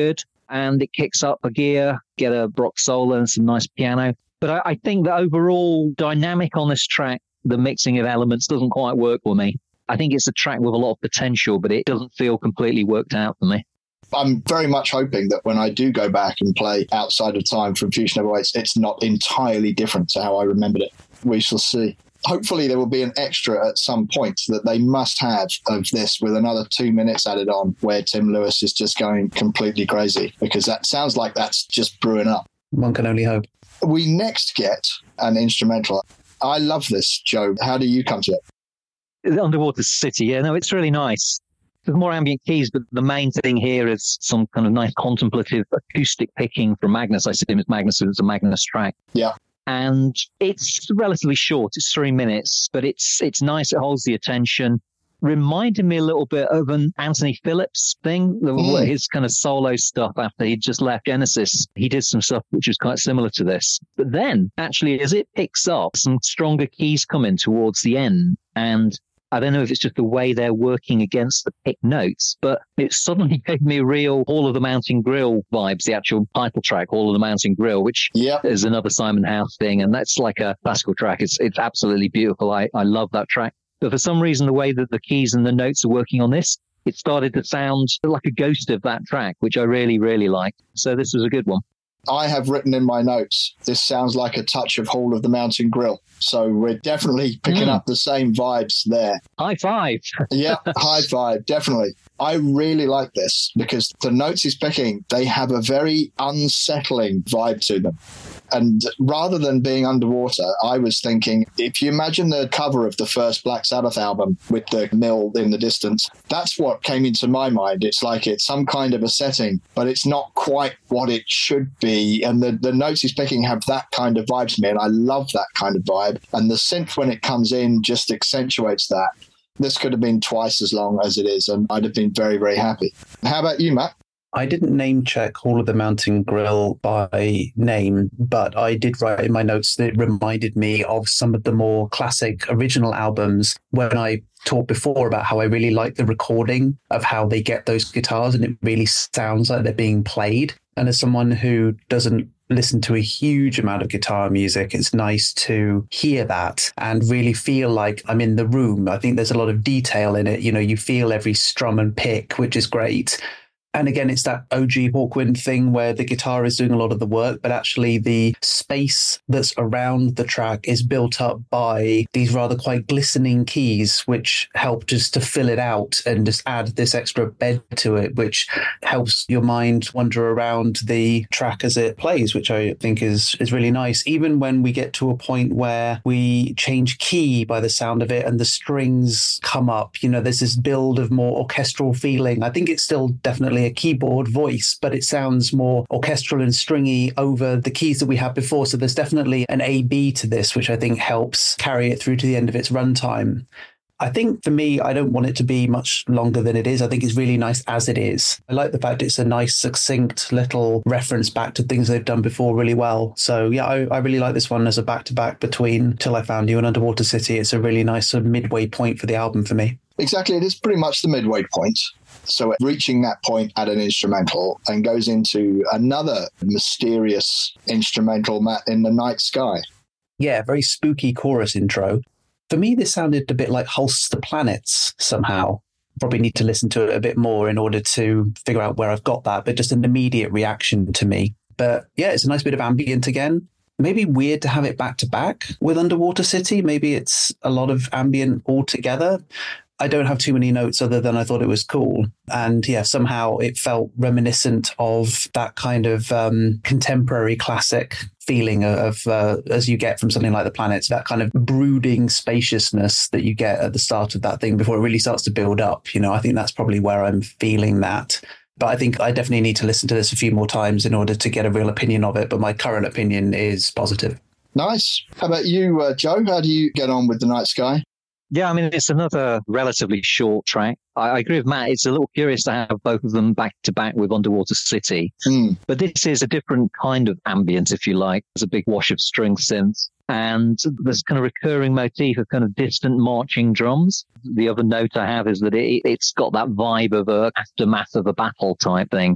Speaker 3: and it kicks up a gear, get a Brock solo and some nice piano. But I, I think the overall dynamic on this track, the mixing of elements doesn't quite work for me. I think it's a track with a lot of potential, but it doesn't feel completely worked out for me.
Speaker 1: I'm very much hoping that when I do go back and play Outside of Time from Future Never Waits, it's not entirely different to how I remembered it. We shall see. Hopefully there will be an extra at some point that they must have of this with another two minutes added on where Tim Lewis is just going completely crazy, because that sounds like that's just brewing up.
Speaker 2: One can only hope.
Speaker 1: We next get an instrumental. I love this, Joe. How do you come to it?
Speaker 3: Underwater City. Yeah, no, it's really nice. There's more ambient keys, but the main thing here is some kind of nice contemplative acoustic picking from Magnus. I assume it's Magnus, it's a Magnus track.
Speaker 1: Yeah.
Speaker 3: And it's relatively short. It's three minutes, but it's it's nice. It holds the attention. Reminded me a little bit of an Anthony Phillips thing, mm. his kind of solo stuff after he'd just left Genesis. He did some stuff which was quite similar to this. But then, actually, as it picks up, some stronger keys come in towards the end. And I don't know if it's just the way they're working against the pick notes, but it suddenly gave me real Hall of the Mountain Grill vibes, the actual title track, Hall of the Mountain Grill, which yep. is another Simon House thing. And that's like a classical track. It's it's absolutely beautiful. I, I love that track. But for some reason, the way that the keys and the notes are working on this, it started to sound like a ghost of that track, which I really, really like. So this was a good one.
Speaker 1: I have written in my notes, this sounds like a touch of Hall of the Mountain Grill. So we're definitely picking mm. up the same vibes there.
Speaker 3: High five.
Speaker 1: Yeah, high five, definitely. I really like this because the notes he's picking, they have a very unsettling vibe to them. And rather than being underwater, I was thinking, if you imagine the cover of the first Black Sabbath album with the mill in the distance, that's what came into my mind. It's like it's some kind of a setting, but it's not quite what it should be. And the, the notes he's picking have that kind of vibe to me, and I love that kind of vibe. And the synth, when it comes in, just accentuates that. This could have been twice as long as it is, and I'd have been very, very happy. How about you, Matt?
Speaker 2: I didn't name check Hall of the Mountain Grill by name, but I did write in my notes that it reminded me of some of the more classic original albums when I talked before about how I really like the recording of how they get those guitars, and it really sounds like they're being played. And as someone who doesn't listen to a huge amount of guitar music, it's nice to hear that and really feel like I'm in the room. I think there's a lot of detail in it. You know, you feel every strum and pick, which is great. And again, it's that O G Hawkwind thing where the guitar is doing a lot of the work, but actually the space that's around the track is built up by these rather quite glistening keys, which help just to fill it out and just add this extra bed to it, which helps your mind wander around the track as it plays, which I think is, is really nice. Even when we get to a point where we change key by the sound of it and the strings come up, you know, there's this build of more orchestral feeling. I think it's still definitely a keyboard voice, but it sounds more orchestral and stringy over the keys that we had before. So there's definitely an A B to this, which I think helps carry it through to the end of its runtime. I think for me, I don't want it to be much longer than it is. I think it's really nice as it is. I like the fact it's a nice, succinct little reference back to things they've done before really well. So yeah, I, I really like this one as a back-to-back between Till I Found You and Underwater City. It's a really nice sort of midway point for the album for me.
Speaker 1: Exactly. It is pretty much the midway point. So reaching that point at an instrumental and goes into another mysterious instrumental, Matt, in the night sky.
Speaker 2: Yeah, very spooky chorus intro. For me, this sounded a bit like Hulse the Planets somehow. Probably need to listen to it a bit more in order to figure out where I've got that, but just an immediate reaction to me. But yeah, it's a nice bit of ambient again. Maybe weird to have it back to back with Underwater City. Maybe it's a lot of ambient altogether. I don't have too many notes other than I thought it was cool. And yeah, somehow it felt reminiscent of that kind of um, contemporary classic feeling of, uh, as you get from something like The Planets, that kind of brooding spaciousness that you get at the start of that thing before it really starts to build up. You know, I think that's probably where I'm feeling that. But I think I definitely need to listen to this a few more times in order to get a real opinion of it. But my current opinion is positive.
Speaker 1: Nice. How about you, uh, Joe? How do you get on with The Night Sky?
Speaker 3: Yeah, I mean, it's another relatively short track. I, I agree with Matt. It's a little curious to have both of them back to back with Underwater City. Mm. But this is a different kind of ambient, if you like. There's a big wash of string synths. And there's kind of recurring motif of kind of distant marching drums. The other note I have is that it, it's got that vibe of a aftermath of a battle type thing.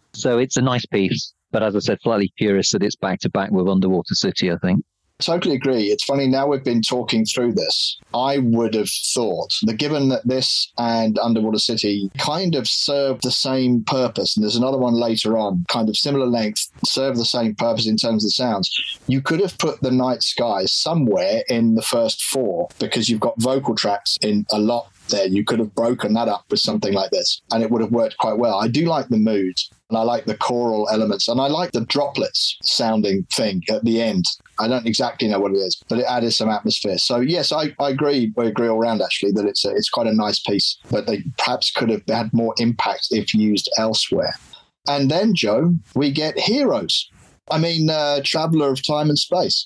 Speaker 3: So it's a nice piece. But as I said, slightly curious that it's back to back with Underwater City, I think.
Speaker 1: Totally agree. It's funny, now we've been talking through this, I would have thought that given that this and Underwater City kind of serve the same purpose, and there's another one later on, kind of similar length, serve the same purpose in terms of the sounds, you could have put The Night Sky somewhere in the first four, because you've got vocal tracks in a lot there. You could have broken that up with something like this, and it would have worked quite well. I do like the mood, and I like the choral elements, and I like the droplets sounding thing at the end. I don't exactly know what it is, but it added some atmosphere. So yes, I, I agree. I agree all around actually that it's a, it's quite a nice piece, but they perhaps could have had more impact if used elsewhere. And then, Joe, we get Heroes. I mean, uh, Traveller of Time and Space.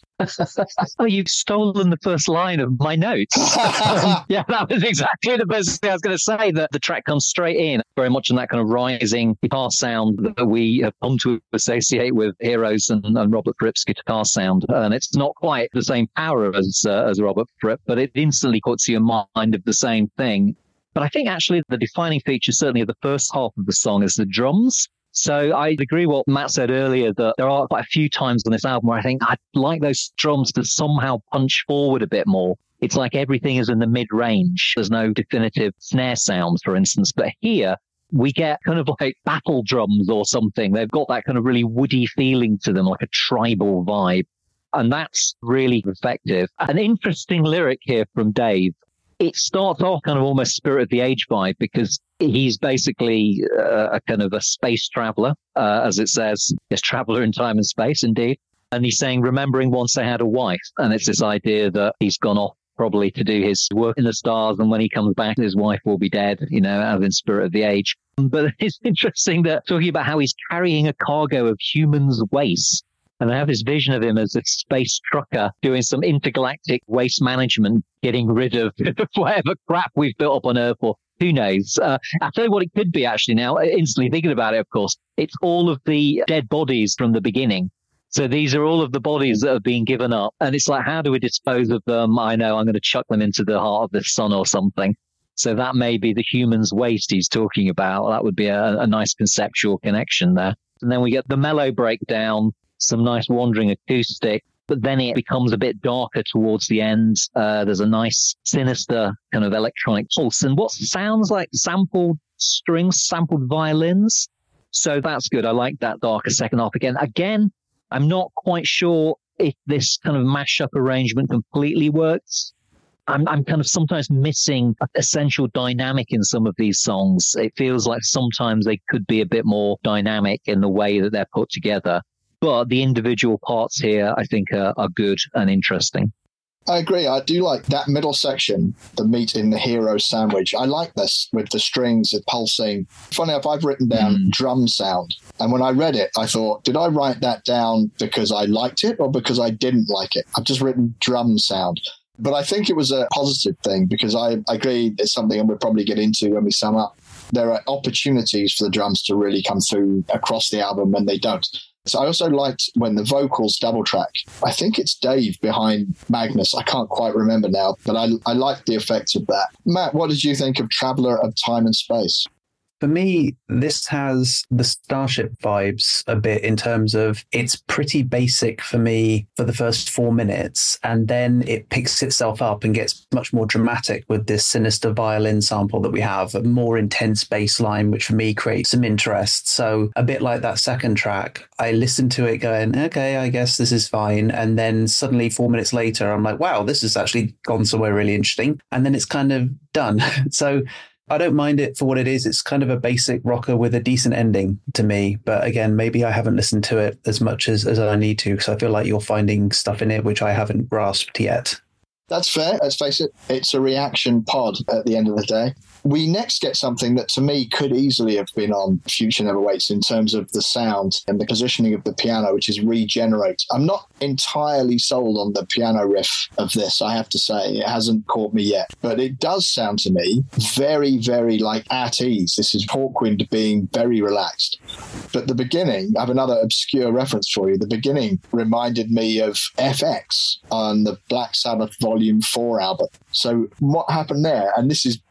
Speaker 3: Oh, you've stolen the first line of my notes. Yeah, that was exactly the best thing I was going to say. That the track comes straight in, very much in that kind of rising guitar sound that we have come to associate with Heroes and, and Robert Fripp's guitar sound. And it's not quite the same power as uh, as Robert Fripp, but it instantly puts you in mind of the same thing. But I think actually the defining feature, certainly of the first half of the song, is the drums. So I agree what Matt said earlier, that there are quite a few times on this album where I think I'd like those drums to somehow punch forward a bit more. It's like everything is in the mid-range. There's no definitive snare sound, for instance. But here we get kind of like battle drums or something. They've got that kind of really woody feeling to them, like a tribal vibe. And that's really effective. An interesting lyric here from Dave. It starts off kind of almost Spirit of the Age vibe, because he's basically uh, a kind of a space traveler, uh, as it says, yes, traveler in time and space, indeed. And he's saying, remembering once I had a wife. And it's this idea that he's gone off probably to do his work in the stars. And when he comes back, his wife will be dead, you know, as in Spirit of the Age. But it's interesting that talking about how he's carrying a cargo of humans' waste. And I have this vision of him as a space trucker doing some intergalactic waste management, getting rid of whatever crap we've built up on Earth, or who knows. Uh, I'll tell you what it could be actually now, instantly thinking about it, of course. It's all of the dead bodies from the beginning. So these are all of the bodies that have been given up. And it's like, how do we dispose of them? I know, I'm going to chuck them into the heart of the sun or something. So that may be the human's waste he's talking about. That would be a, a nice conceptual connection there. And then we get the mellow breakdown, some nice wandering acoustic, but then it becomes a bit darker towards the end. Uh, there's a nice sinister kind of electronic pulse and what sounds like sampled strings, sampled violins. So that's good. I like that darker second half again. Again, I'm not quite sure if this kind of mashup arrangement completely works. I'm, I'm kind of sometimes missing essential dynamic in some of these songs. It feels like sometimes they could be a bit more dynamic in the way that they're put together. But the individual parts here, I think, are, are good and interesting.
Speaker 1: I agree. I do like that middle section, the meat in the hero sandwich. I like this with the strings, the pulsing. Funny enough, I've written down mm. drum sound. And when I read it, I thought, did I write that down because I liked it or because I didn't like it? I've just written drum sound. But I think it was a positive thing because I, I agree it's something we'll probably get into when we sum up. There are opportunities for the drums to really come through across the album when they don't. So I also liked when the vocals double track. I think it's Dave behind Magnus. I can't quite remember now, but I, I liked the effect of that. Matt, what did you think of Traveller of Time and Space?
Speaker 2: For me, this has the Starship vibes a bit in terms of it's pretty basic for me for the first four minutes, and then it picks itself up and gets much more dramatic with this sinister violin sample that we have, a more intense bass line, which for me creates some interest. So a bit like that second track, I listened to it going, okay, I guess this is fine. And then suddenly four minutes later, I'm like, wow, this has actually gone somewhere really interesting. And then it's kind of done. So I don't mind it for what it is. It's kind of a basic rocker with a decent ending to me. But again, maybe I haven't listened to it as much as, as I need to, because I feel like you're finding stuff in it which I haven't grasped yet.
Speaker 1: That's fair. Let's face it. It's a reaction pod at the end of the day. We next get something that to me could easily have been on Future Never Waits in terms of the sound and the positioning of the piano, which is Regenerate. I'm not entirely sold on the piano riff of this, I have to say. It hasn't caught me yet. But it does sound to me very, very like at ease. This is Hawkwind being very relaxed. But the beginning, I have another obscure reference for you. The beginning reminded me of F X on the Black Sabbath Volume four album. So what happened there, and this is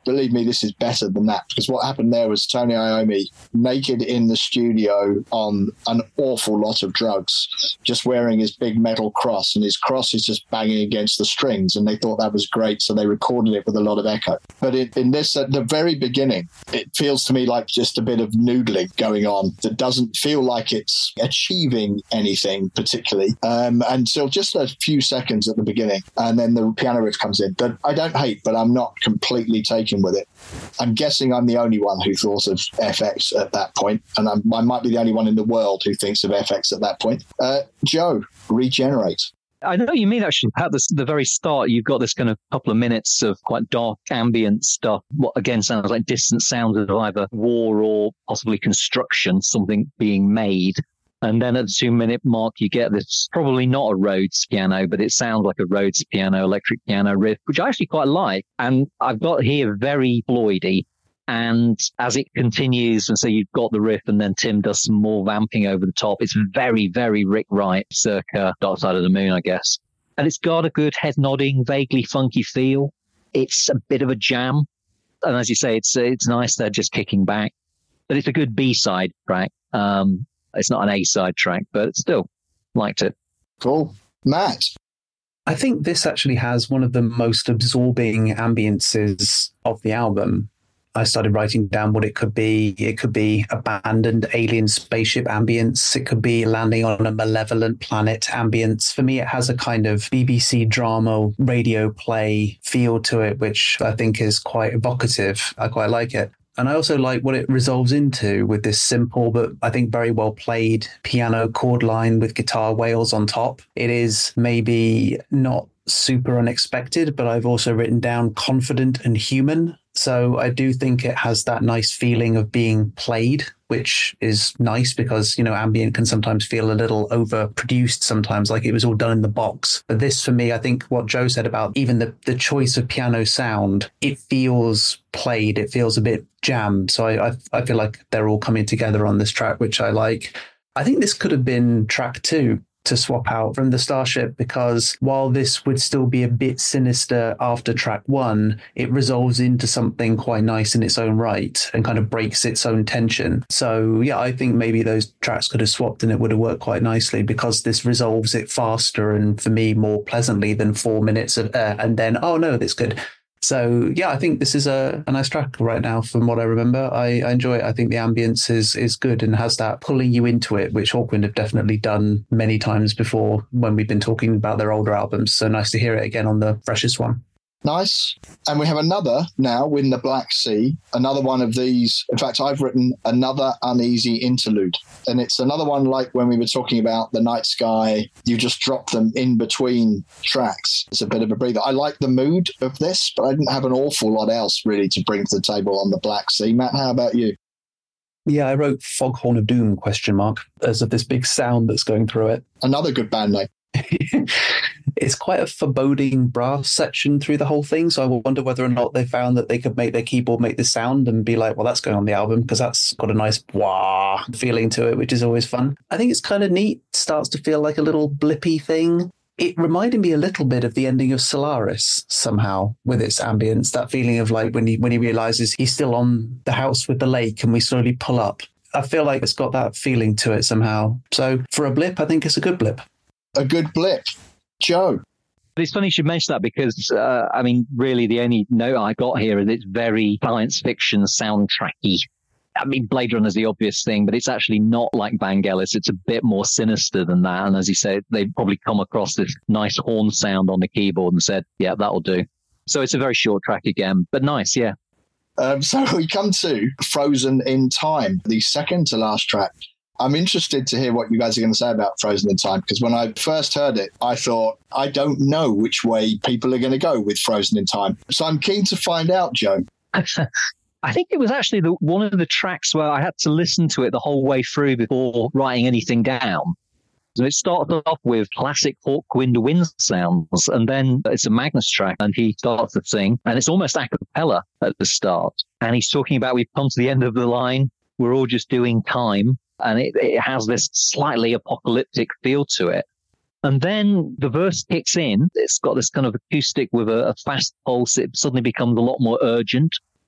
Speaker 1: believe me, this is better than that, because what happened there was Tony Iommi naked in the studio on an awful lot of drugs, just wearing his big metal cross, and his cross is just banging against the strings, and they thought that was great, so they recorded it with a lot of echo. But in, in this, at the very beginning, it feels to me like just a bit of noodling going on that doesn't feel like it's achieving anything particularly um, until just a few seconds at the beginning, and then the piano riff comes in that I don't hate, but I'm not completely taken with it. I'm guessing I'm the only one who thought of F X at that point, and I'm, I might be the only one in the world who thinks of F X at that point. Uh, Joe, Regenerate.
Speaker 3: I know what you mean, actually. At the, the very start, you've got this kind of couple of minutes of quite dark ambient stuff. What, again, sounds like distant sounds of either war or possibly construction, something being made. And then at the two-minute mark, you get this, probably not a Rhodes piano, but it sounds like a Rhodes piano, electric piano riff, which I actually quite like. And I've got here very Floydy. And as it continues, and so you've got the riff, and then Tim does some more vamping over the top. It's very, very Rick Wright, circa Dark Side of the Moon, I guess. And it's got a good head-nodding, vaguely funky feel. It's a bit of a jam. And as you say, it's it's nice they're just kicking back. But it's a good B-side track. Um, it's not an A-side track, but still liked it.
Speaker 1: Cool. Matt?
Speaker 2: I think this actually has one of the most absorbing ambiences of the album. I started writing down what it could be. It could be abandoned alien spaceship ambience. It could be landing on a malevolent planet ambience. For me, it has a kind of B B C drama radio play feel to it, which I think is quite evocative. I quite like it. And I also like what it resolves into with this simple, but I think very well played piano chord line with guitar wails on top. It is maybe not super unexpected, but I've also written down confident and human. So I do think it has that nice feeling of being played, which is nice because, you know, ambient can sometimes feel a little overproduced sometimes, like it was all done in the box. But this, for me, I think what Joe said about even the, the choice of piano sound, it feels played, it feels a bit jammed. So I, I I feel like they're all coming together on this track, which I like. I think this could have been track two to swap out from the Starship, because while this would still be a bit sinister after track one, it resolves into something quite nice in its own right and kind of breaks its own tension. So yeah, I think maybe those tracks could have swapped and it would have worked quite nicely, because this resolves it faster and for me more pleasantly than four minutes of uh, and then, oh no, that's good. So yeah, I think this is a, a nice track right now from what I remember. I, I enjoy it. I think the ambience is is good and has that pulling you into it, which Hawkwind have definitely done many times before when we've been talking about their older albums. So nice to hear it again on the freshest one.
Speaker 1: Nice. And we have another now in the Black Sea, another one of these. In fact, I've written another uneasy interlude. And it's another one like when we were talking about the Night Sky, you just drop them in between tracks. It's a bit of a breather. I like the mood of this, but I didn't have an awful lot else really to bring to the table on the Black Sea. Matt, how about you?
Speaker 2: Yeah, I wrote Foghorn of Doom, question mark, as of this big sound that's going through it.
Speaker 1: Another good band name.
Speaker 2: It's quite a foreboding brass section through the whole thing, so I wonder whether or not they found that they could make their keyboard make this sound and be like, well, that's going on the album, because that's got a nice wah feeling to it, which is always fun. I think it's kind of neat. Starts to feel like a little blippy thing. It reminded me a little bit of the ending of Solaris somehow with its ambience, that feeling of like when he when he realizes he's still on the house with the lake and we slowly pull up. I feel like it's got that feeling to it somehow. So for a blip, I think it's a good blip.
Speaker 1: A good blip. Joe?
Speaker 3: But it's funny you should mention that, because, uh, I mean, really the only note I got here is it's very science fiction soundtracky. I mean, Blade Runner is the obvious thing, but it's actually not like Vangelis. It's a bit more sinister than that. And as you said, they probably come across this nice horn sound on the keyboard and said, yeah, that'll do. So it's a very short track again, but nice, yeah.
Speaker 1: Um, so we come to Frozen in Time, the second to last track. I'm interested to hear what you guys are going to say about Frozen in Time, because when I first heard it, I thought, I don't know which way people are going to go with Frozen in Time. So I'm keen to find out, Joe.
Speaker 3: I think it was actually the, one of the tracks where I had to listen to it the whole way through before writing anything down. So it started off with classic Hawkwind wind sounds, and then it's a Magnus track, and he starts to sing, and it's almost a cappella at the start. And he's talking about, we've come to the end of the line, we're all just doing time. And it, it has this slightly apocalyptic feel to it. And then the verse kicks in. It's got this kind of acoustic with a, a fast pulse. It suddenly becomes a lot more urgent.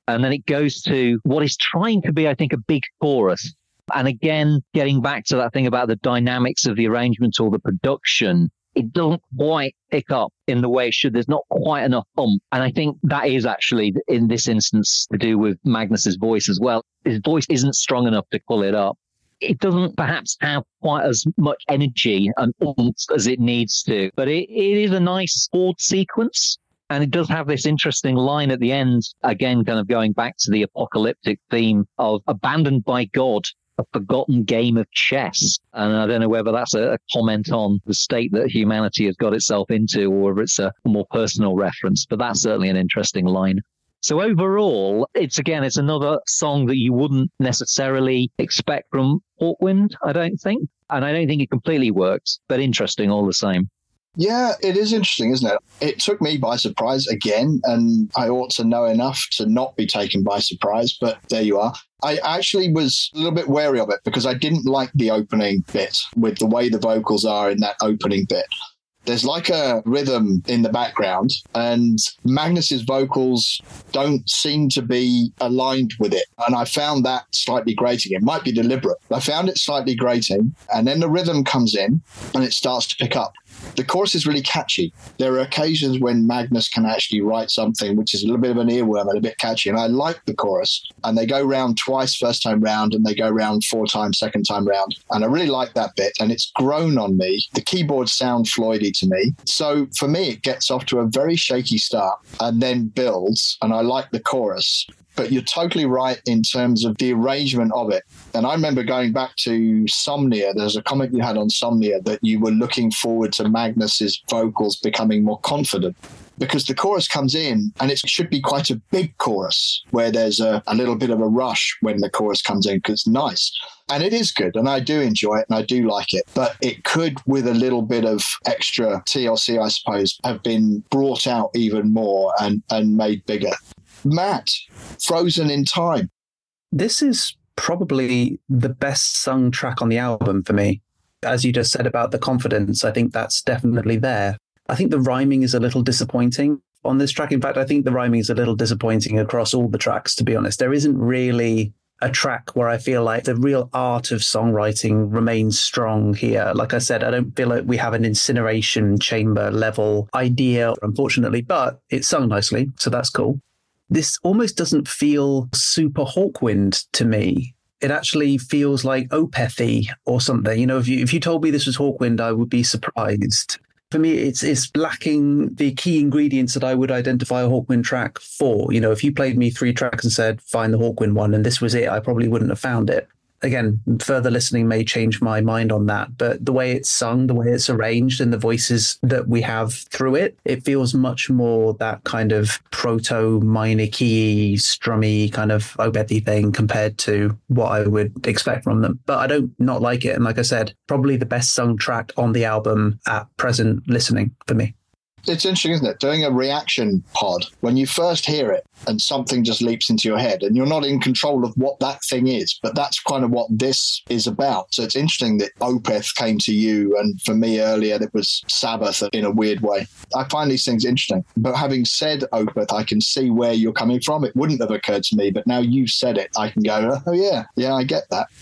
Speaker 3: And then it goes to what is trying to be, I think, a big chorus. And again, getting back to that thing about the dynamics of the arrangement or the production, it doesn't quite pick up in the way it should. There's not quite enough ump. And I think that is actually, in this instance, to do with Magnus's voice as well. His voice isn't strong enough to pull it up. It doesn't perhaps have quite as much energy and oomph as it needs to, but it, it is a nice chord sequence. And it does have this interesting line at the end, again, kind of going back to the apocalyptic theme of abandoned by God, a forgotten game of chess. And I don't know whether that's a, a comment on the state that humanity has got itself into, or whether it's a more personal reference, but that's certainly an interesting line. So overall, it's again, it's another song that you wouldn't necessarily expect from Hawkwind, I don't think. And I don't think it completely works, but interesting all the same.
Speaker 1: Yeah, it is interesting, isn't it? It took me by surprise again, and I ought to know enough to not be taken by surprise, but there you are. I actually was a little bit wary of it because I didn't like the opening bit with the way the vocals are in that opening bit. There's like a rhythm in the background, and Magnus's vocals don't seem to be aligned with it. And I found that slightly grating. It might be deliberate. I found it slightly grating, and then the rhythm comes in and it starts to pick up. The chorus is really catchy. There are occasions when Magnus can actually write something which is a little bit of an earworm and a bit catchy, and I like the chorus. And they go round twice first time round, and they go round four times second time round. And I really like that bit, and it's grown on me. The keyboards sound Floydy to me. So for me, it gets off to a very shaky start and then builds, and I like the chorus. But you're totally right in terms of the arrangement of it. And I remember going back to Somnia, there's a comment you had on Somnia that you were looking forward to Magnus's vocals becoming more confident, because the chorus comes in and it should be quite a big chorus where there's a, a little bit of a rush when the chorus comes in, because it's nice. And it is good, and I do enjoy it, and I do like it. But it could, with a little bit of extra T L C, I suppose, have been brought out even more and, and made bigger. Matt, Frozen in Time.
Speaker 2: This is probably the best sung track on the album for me. As you just said about the confidence, I think that's definitely there. I think the rhyming is a little disappointing on this track. In fact, I think the rhyming is a little disappointing across all the tracks, to be honest. There isn't really a track where I feel like the real art of songwriting remains strong here. Like I said, I don't feel like we have an incineration chamber level idea, unfortunately, but it's sung nicely, so that's cool. This almost doesn't feel super Hawkwind to me. It actually feels like Opeth-y or something. You know, if you if you told me this was Hawkwind, I would be surprised. For me, it's it's lacking the key ingredients that I would identify a Hawkwind track for. You know, if you played me three tracks and said, find the Hawkwind one, and this was it, I probably wouldn't have found it. Again, further listening may change my mind on that, but the way it's sung, the way it's arranged, and the voices that we have through it, it feels much more that kind of proto minor key, strummy kind of Opeth-y thing compared to what I would expect from them. But I don't not like it. And like I said, probably the best sung track on the album at present listening for me.
Speaker 1: It's interesting, isn't it? Doing a reaction pod, when you first hear it and something just leaps into your head and you're not in control of what that thing is, but that's kind of what this is about. So it's interesting that Opeth came to you, and for me earlier it was Sabbath in a weird way. I find these things interesting. But having said Opeth, I can see where you're coming from. It wouldn't have occurred to me, but now you've said it, I can go, oh yeah, yeah, I get that.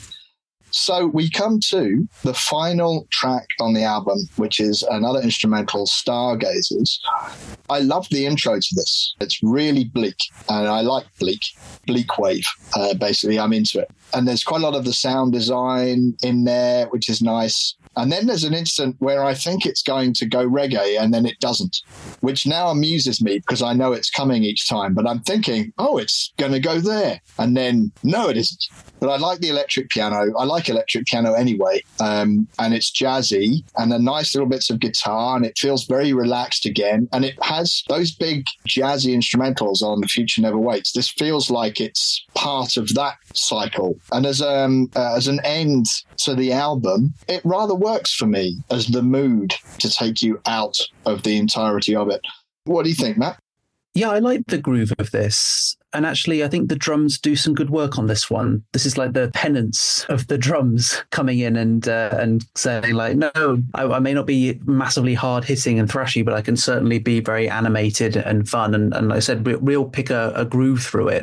Speaker 1: So we come to the final track on the album, which is another instrumental, Stargazers. I love the intro to this. It's really bleak, and I like bleak, bleak wave, uh, basically. I'm into it. And there's quite a lot of the sound design in there, which is nice. And then there's an instant where I think it's going to go reggae, and then it doesn't, which now amuses me because I know it's coming each time. But I'm thinking, oh, it's going to go there. And then, no, it isn't. But I like the electric piano. I like electric piano anyway. Um, and it's jazzy and a nice little bits of guitar, and it feels very relaxed again. And it has those big jazzy instrumentals on The Future Never Waits. This feels like it's part of that cycle. And as um uh, as an end to the album, it rather works for me as the mood to take you out of the entirety of it. What do you think, Matt?
Speaker 2: Yeah, I like the groove of this. And actually, I think the drums do some good work on this one. This is like the penance of the drums coming in and uh, and saying like, no, I, I may not be massively hard hitting and thrashy, but I can certainly be very animated and fun. And, and like I said, we'll pick a, a groove through it.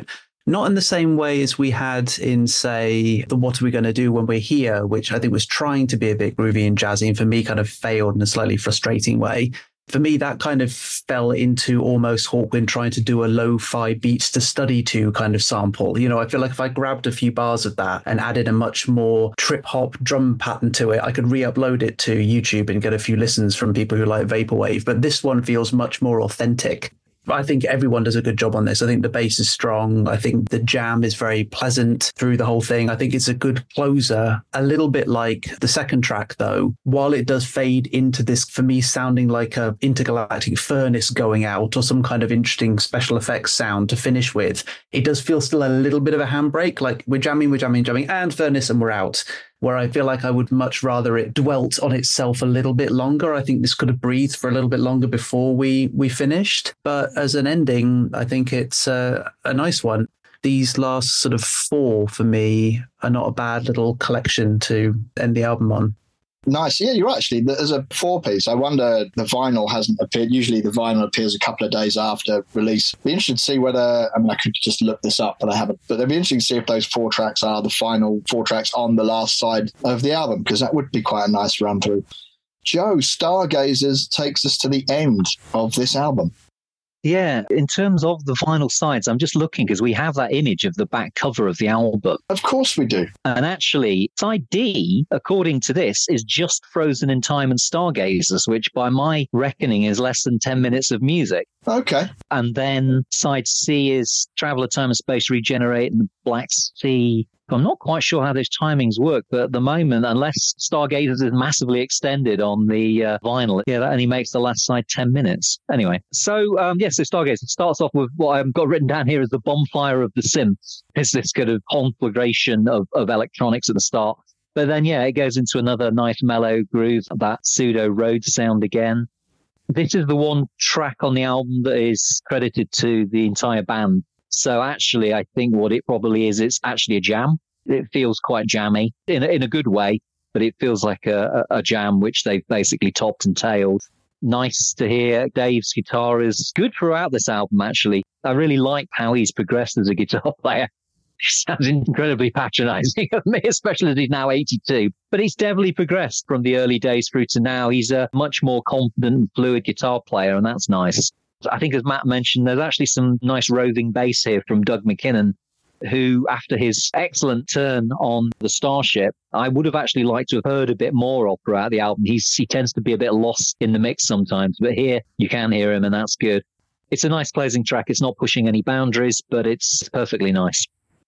Speaker 2: Not in the same way as we had in, say, the What Are We Going to Do When We're Here, which I think was trying to be a bit groovy and jazzy, and for me kind of failed in a slightly frustrating way. For me, that kind of fell into almost Hawkwind trying to do a lo-fi beats to study to kind of sample. You know, I feel like if I grabbed a few bars of that and added a much more trip-hop drum pattern to it, I could re-upload it to YouTube and get a few listens from people who like Vaporwave. But this one feels much more authentic. I think everyone does a good job on this. I think the bass is strong. I think the jam is very pleasant through the whole thing. I think it's a good closer, a little bit like the second track, though. While it does fade into this, for me, sounding like a intergalactic furnace going out or some kind of interesting special effects sound to finish with, it does feel still a little bit of a handbrake. Like we're jamming, we're jamming, jamming, and furnace, and we're out. Where I feel like I would much rather it dwelt on itself a little bit longer. I think this could have breathed for a little bit longer before we we finished. But as an ending, I think it's a, a nice one. These last sort of four for me are not a bad little collection to end the album on.
Speaker 1: Nice. Yeah, you're right, actually. As a four piece, I wonder the vinyl hasn't appeared. Usually the vinyl appears a couple of days after release. Be interested to see whether, I mean, I could just look this up, but I haven't. But it'd be interesting to see if those four tracks are the final four tracks on the last side of the album, because that would be quite a nice run through. Joe, Stargazers takes us to the end of this album.
Speaker 3: Yeah, in terms of the vinyl sides, I'm just looking because we have that image of the back cover of the album.
Speaker 1: Of course we do.
Speaker 3: And actually, side D, according to this, is just Frozen in Time and Stargazers, which by my reckoning is less than ten minutes of music.
Speaker 1: Okay.
Speaker 3: And then side C is Traveler, Time and Space, Regenerate, and Black Sea. I'm not quite sure how those timings work, but at the moment, unless Stargazers is massively extended on the uh, vinyl, yeah, that only makes the last side ten minutes. Anyway, so um, yeah, so Stargazers starts off with what I've got written down here as the bonfire of the synths. It's this kind of conflagration of, of electronics at the start. But then, yeah, it goes into another nice mellow groove, that pseudo Rhodes sound again. This is the one track on the album that is credited to the entire band. So actually, I think what it probably is, it's actually a jam. It feels quite jammy in a, in a good way, but it feels like a, a, a jam which they've basically topped and tailed. Nice to hear. Dave's guitar is good throughout this album, actually. I really like how he's progressed as a guitar player. He sounds incredibly patronizing of me, especially as he's now eighty-two. But he's definitely progressed from the early days through to now. He's a much more confident and fluid guitar player, and that's nice. I think, as Matt mentioned, there's actually some nice roving bass here from Doug McKinnon, who, after his excellent turn on the Starship, I would have actually liked to have heard a bit more of throughout the album. He's, he tends to be a bit lost in the mix sometimes, but here you can hear him, and that's good. It's a nice closing track. It's not pushing any boundaries, but it's perfectly nice.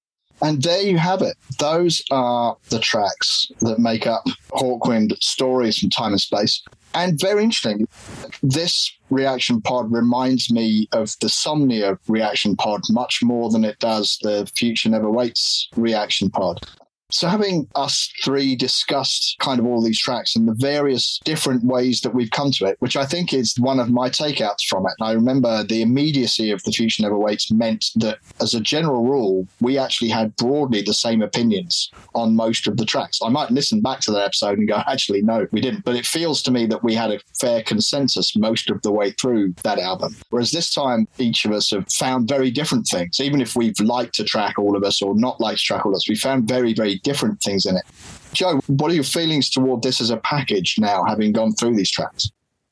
Speaker 1: And there you have it. Those are the tracks that make up Hawkwind Stories from Time and Space. And very interesting, this reaction pod reminds me of the Somnia reaction pod much more than it does the Future Never Waits reaction pod. So having us three discussed kind of all these tracks and the various different ways that we've come to it, which I think is one of my takeouts from it. And I remember the immediacy of The Future Never Waits meant that, as a general rule, we actually had broadly the same opinions on most of the tracks. I might listen back to that episode and go, actually, no, we didn't. But it feels to me that we had a fair consensus most of the way through that album. Whereas this time, each of us have found very different things. Even if we've liked a track, all of us, or not liked a track, all of us, we found very, very different things in it. Joe, what are your feelings toward this as a package now, having gone through these tracks?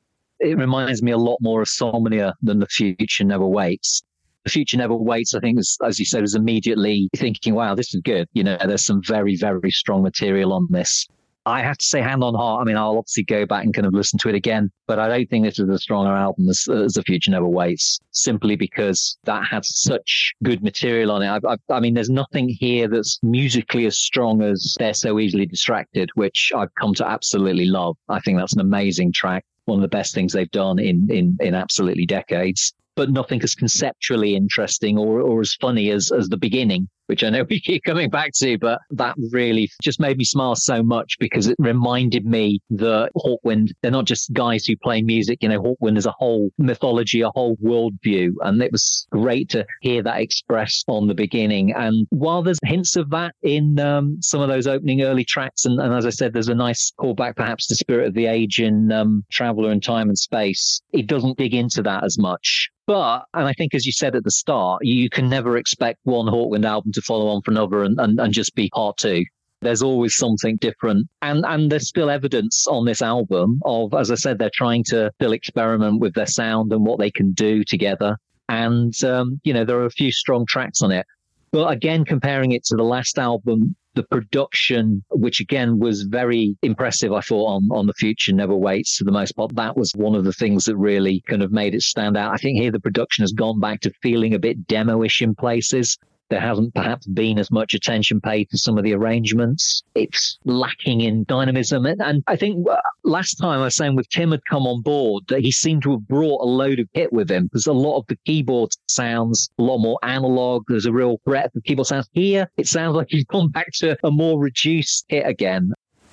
Speaker 3: It reminds me a lot more of Somnia than The Future Never Waits. The Future Never Waits, I think, is, as you said, was immediately thinking, wow, this is good. You know, there's some very, very strong material on this. I have to say, hand on heart, I mean, I'll obviously go back and kind of listen to it again, but I don't think this is a stronger album as, as The Future Never Waits, simply because that has such good material on it. I, I, I mean, there's nothing here that's musically as strong as They're So Easily Distracted, which I've come to absolutely love. I think that's an amazing track, one of the best things they've done in, in, in absolutely decades, but nothing as conceptually interesting or, or as funny as, as the beginning. which I know we keep coming back to, but that really just made me smile so much because it reminded me that Hawkwind, they're not just guys who play music. You know, Hawkwind is a whole mythology, a whole worldview. And it was great to hear that expressed on the beginning. And while there's hints of that in um, some of those opening early tracks, and, and as I said, there's a nice callback perhaps to Spirit of the Age in um, Traveller in Time and Space, it doesn't dig into that as much. But, and I think as you said at the start, you can never expect one Hawkwind album to follow on for another and, and, and just be part two. There's always something different. And and there's still evidence on this album of, as I said, they're trying to still experiment with their sound and what they can do together. And, um, you know, there are a few strong tracks on it. But again, comparing it to the last album, the production, which again was very impressive, I thought, on, on The Future Never Waits for the most part. That was one of the things that really kind of made it stand out. I think here the production has gone back to feeling a bit demo-ish in places. There hasn't perhaps been as much attention paid to some of the arrangements. It's lacking in dynamism. And I think last time I was saying with Tim had come on board that he seemed to have brought a load of kit with him. There's a lot of the keyboard sounds, a lot more analog. There's a real breadth of keyboard sounds. Here, it sounds like he's gone back to a more reduced kit again.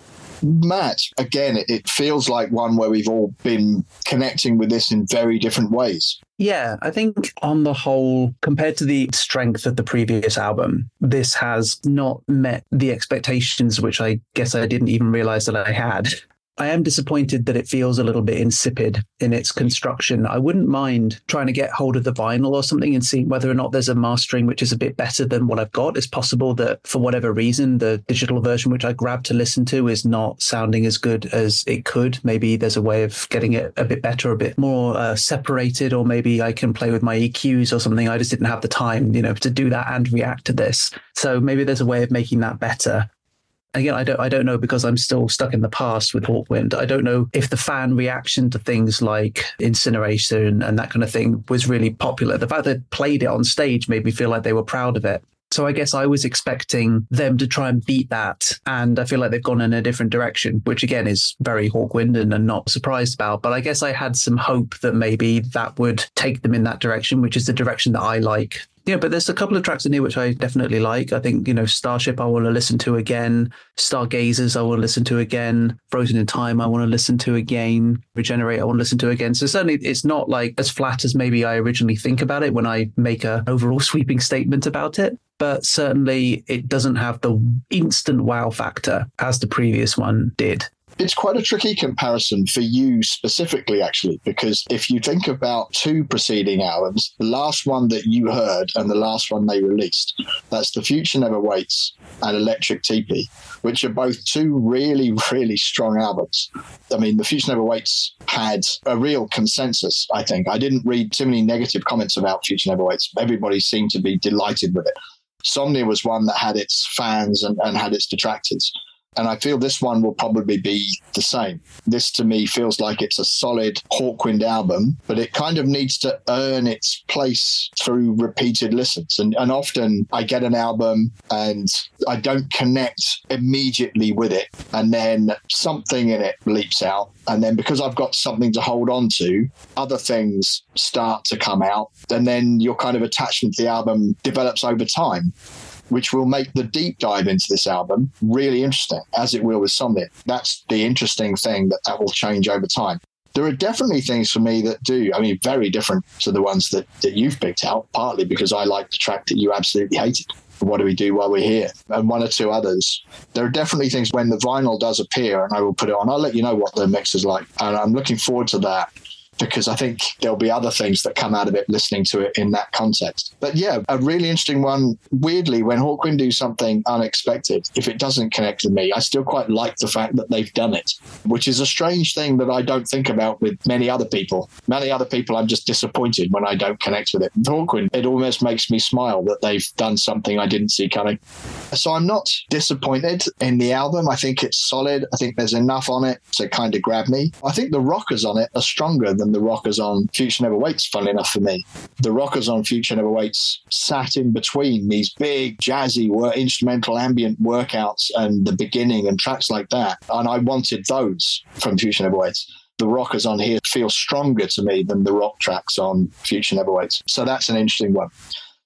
Speaker 1: Matt, again, it, it feels like one where we've all been connecting with this in very different ways.
Speaker 2: Yeah, I think on the whole, compared to the strength of the previous album, this has not met the expectations, which I guess I didn't even realize that I had. I am disappointed that it feels a little bit insipid in its construction. I wouldn't mind trying to get hold of the vinyl or something and seeing whether or not there's a mastering which is a bit better than what I've got. It's possible that for whatever reason, the digital version which I grabbed to listen to is not sounding as good as it could. Maybe there's a way of getting it a bit better, a bit more uh, separated, or maybe I can play with my E Qs or something. I just didn't have the time, you know, to do that and react to this. So maybe there's a way of making that better. Again, I don't I don't know because I'm still stuck in the past with Hawkwind. I don't know if the fan reaction to things like Incineration and that kind of thing was really popular. The fact that they played it on stage made me feel like they were proud of it. So I guess I was expecting them to try and beat that. And I feel like they've gone in a different direction, which again is very Hawkwind and, and not surprised about. But I guess I had some hope that maybe that would take them in that direction, which is the direction that I like. Yeah, but there's a couple of tracks in here which I definitely like. I think, you know, Starship I want to listen to again. Stargazers I want to listen to again. Frozen in Time I want to listen to again. Regenerate I want to listen to again. So certainly it's not like as flat as maybe I originally think about it when I make an overall sweeping statement about it. But certainly it doesn't have the instant wow factor as the previous one did.
Speaker 1: It's quite a tricky comparison for you specifically, actually, because if you think about two preceding albums, the last one that you heard and the last one they released, that's The Future Never Waits and Electric Teepee, which are both two really, really strong albums. I mean, The Future Never Waits had a real consensus, I think. I didn't read too many negative comments about Future Never Waits. Everybody seemed to be delighted with it. Somnia was one that had its fans and, and had its detractors. And I feel this one will probably be the same. This, to me, feels like it's a solid Hawkwind album, but it kind of needs to earn its place through repeated listens. And, and often I get an album and I don't connect immediately with it. And then something in it leaps out. And then because I've got something to hold on to, other things start to come out. And then your kind of attachment to the album develops over time, which will make the deep dive into this album really interesting, as it will with Somnia. That's the interesting thing, that that will change over time. There are definitely things for me that do, I mean, very different to the ones that, that you've picked out, partly because I like the track that you absolutely hated. What Do We Do While We're Here? And one or two others. There are definitely things when the vinyl does appear, and I will put it on, I'll let you know what the mix is like. And I'm looking forward to that, because I think there'll be other things that come out of it listening to it in that context. But yeah, a really interesting one. Weirdly, when Hawkwind do something unexpected, if it doesn't connect with me, I still quite like the fact that they've done it, which is a strange thing that I don't think about with many other people. Many other people, I'm just disappointed when I don't connect with it. With Hawkwind, it almost makes me smile that they've done something I didn't see coming. So I'm not disappointed in the album. I think it's solid. I think there's enough on it to kind of grab me. I think the rockers on it are stronger than the rockers on Future Never Waits, funnily enough for me. The rockers on Future Never Waits sat in between these big jazzy work, instrumental ambient workouts and the beginning and tracks like that. And I wanted those from Future Never Waits. The rockers on here feel stronger to me than the rock tracks on Future Never Waits. So that's an interesting one.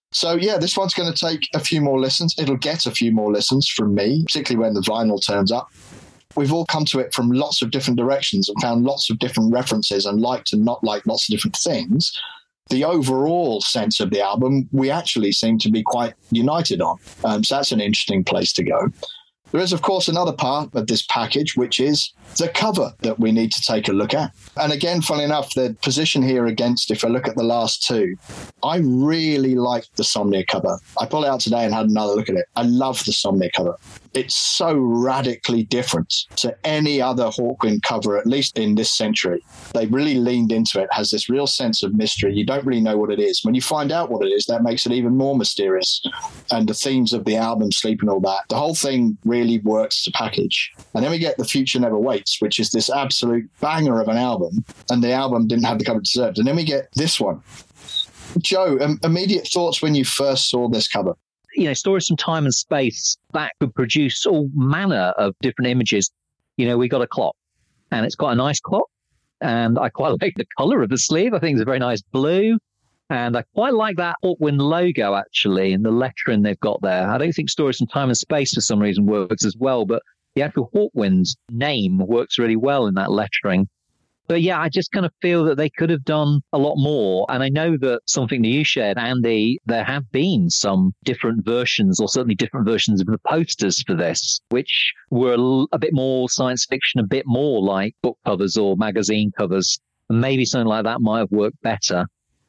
Speaker 1: So, yeah, this one's going to take a few more listens. It'll get a few more listens from me, particularly when the vinyl turns up. We've all come to it from lots of different directions and found lots of different references and liked and not liked lots of different things. The overall sense of the album, we actually seem to be quite united on. Um, so that's an interesting place to go. There is, of course, another part of this package, which is the cover that we need to take a look at. And again, funnily enough, the position here against, if I look at the last two, I really like the Somnia cover. I pulled it out today and had another look at it. I love the Somnia cover. It's so radically different to any other Hawkwind cover, at least in this century. They really leaned into it, has this real sense of mystery. You don't really know what it is. When you find out what it is, that makes it even more mysterious. And the themes of the album, Sleep and all that, the whole thing really works to package. And then we get The Future Never Waits, which is this absolute banger of an album. And the album didn't have the cover it deserved. And then we get this one. Joe, um, immediate thoughts when you first saw this cover?
Speaker 3: You know, Stories from Time and Space, that could produce all manner of different images. You know, we got a clock, and it's quite a nice clock, and I quite like the colour of the sleeve. I think it's a very nice blue, and I quite like that Hawkwind logo, actually, and the lettering they've got there. I don't think Stories from Time and Space, for some reason, works as well, but the actual Hawkwind name works really well in that lettering. But yeah, I just kind of feel that they could have done a lot more. And I know that something that you shared, Andy, there have been some different versions, or certainly different versions of the posters for this, which were a bit more science fiction, a bit more like book covers or magazine covers. And maybe something like that might have worked better.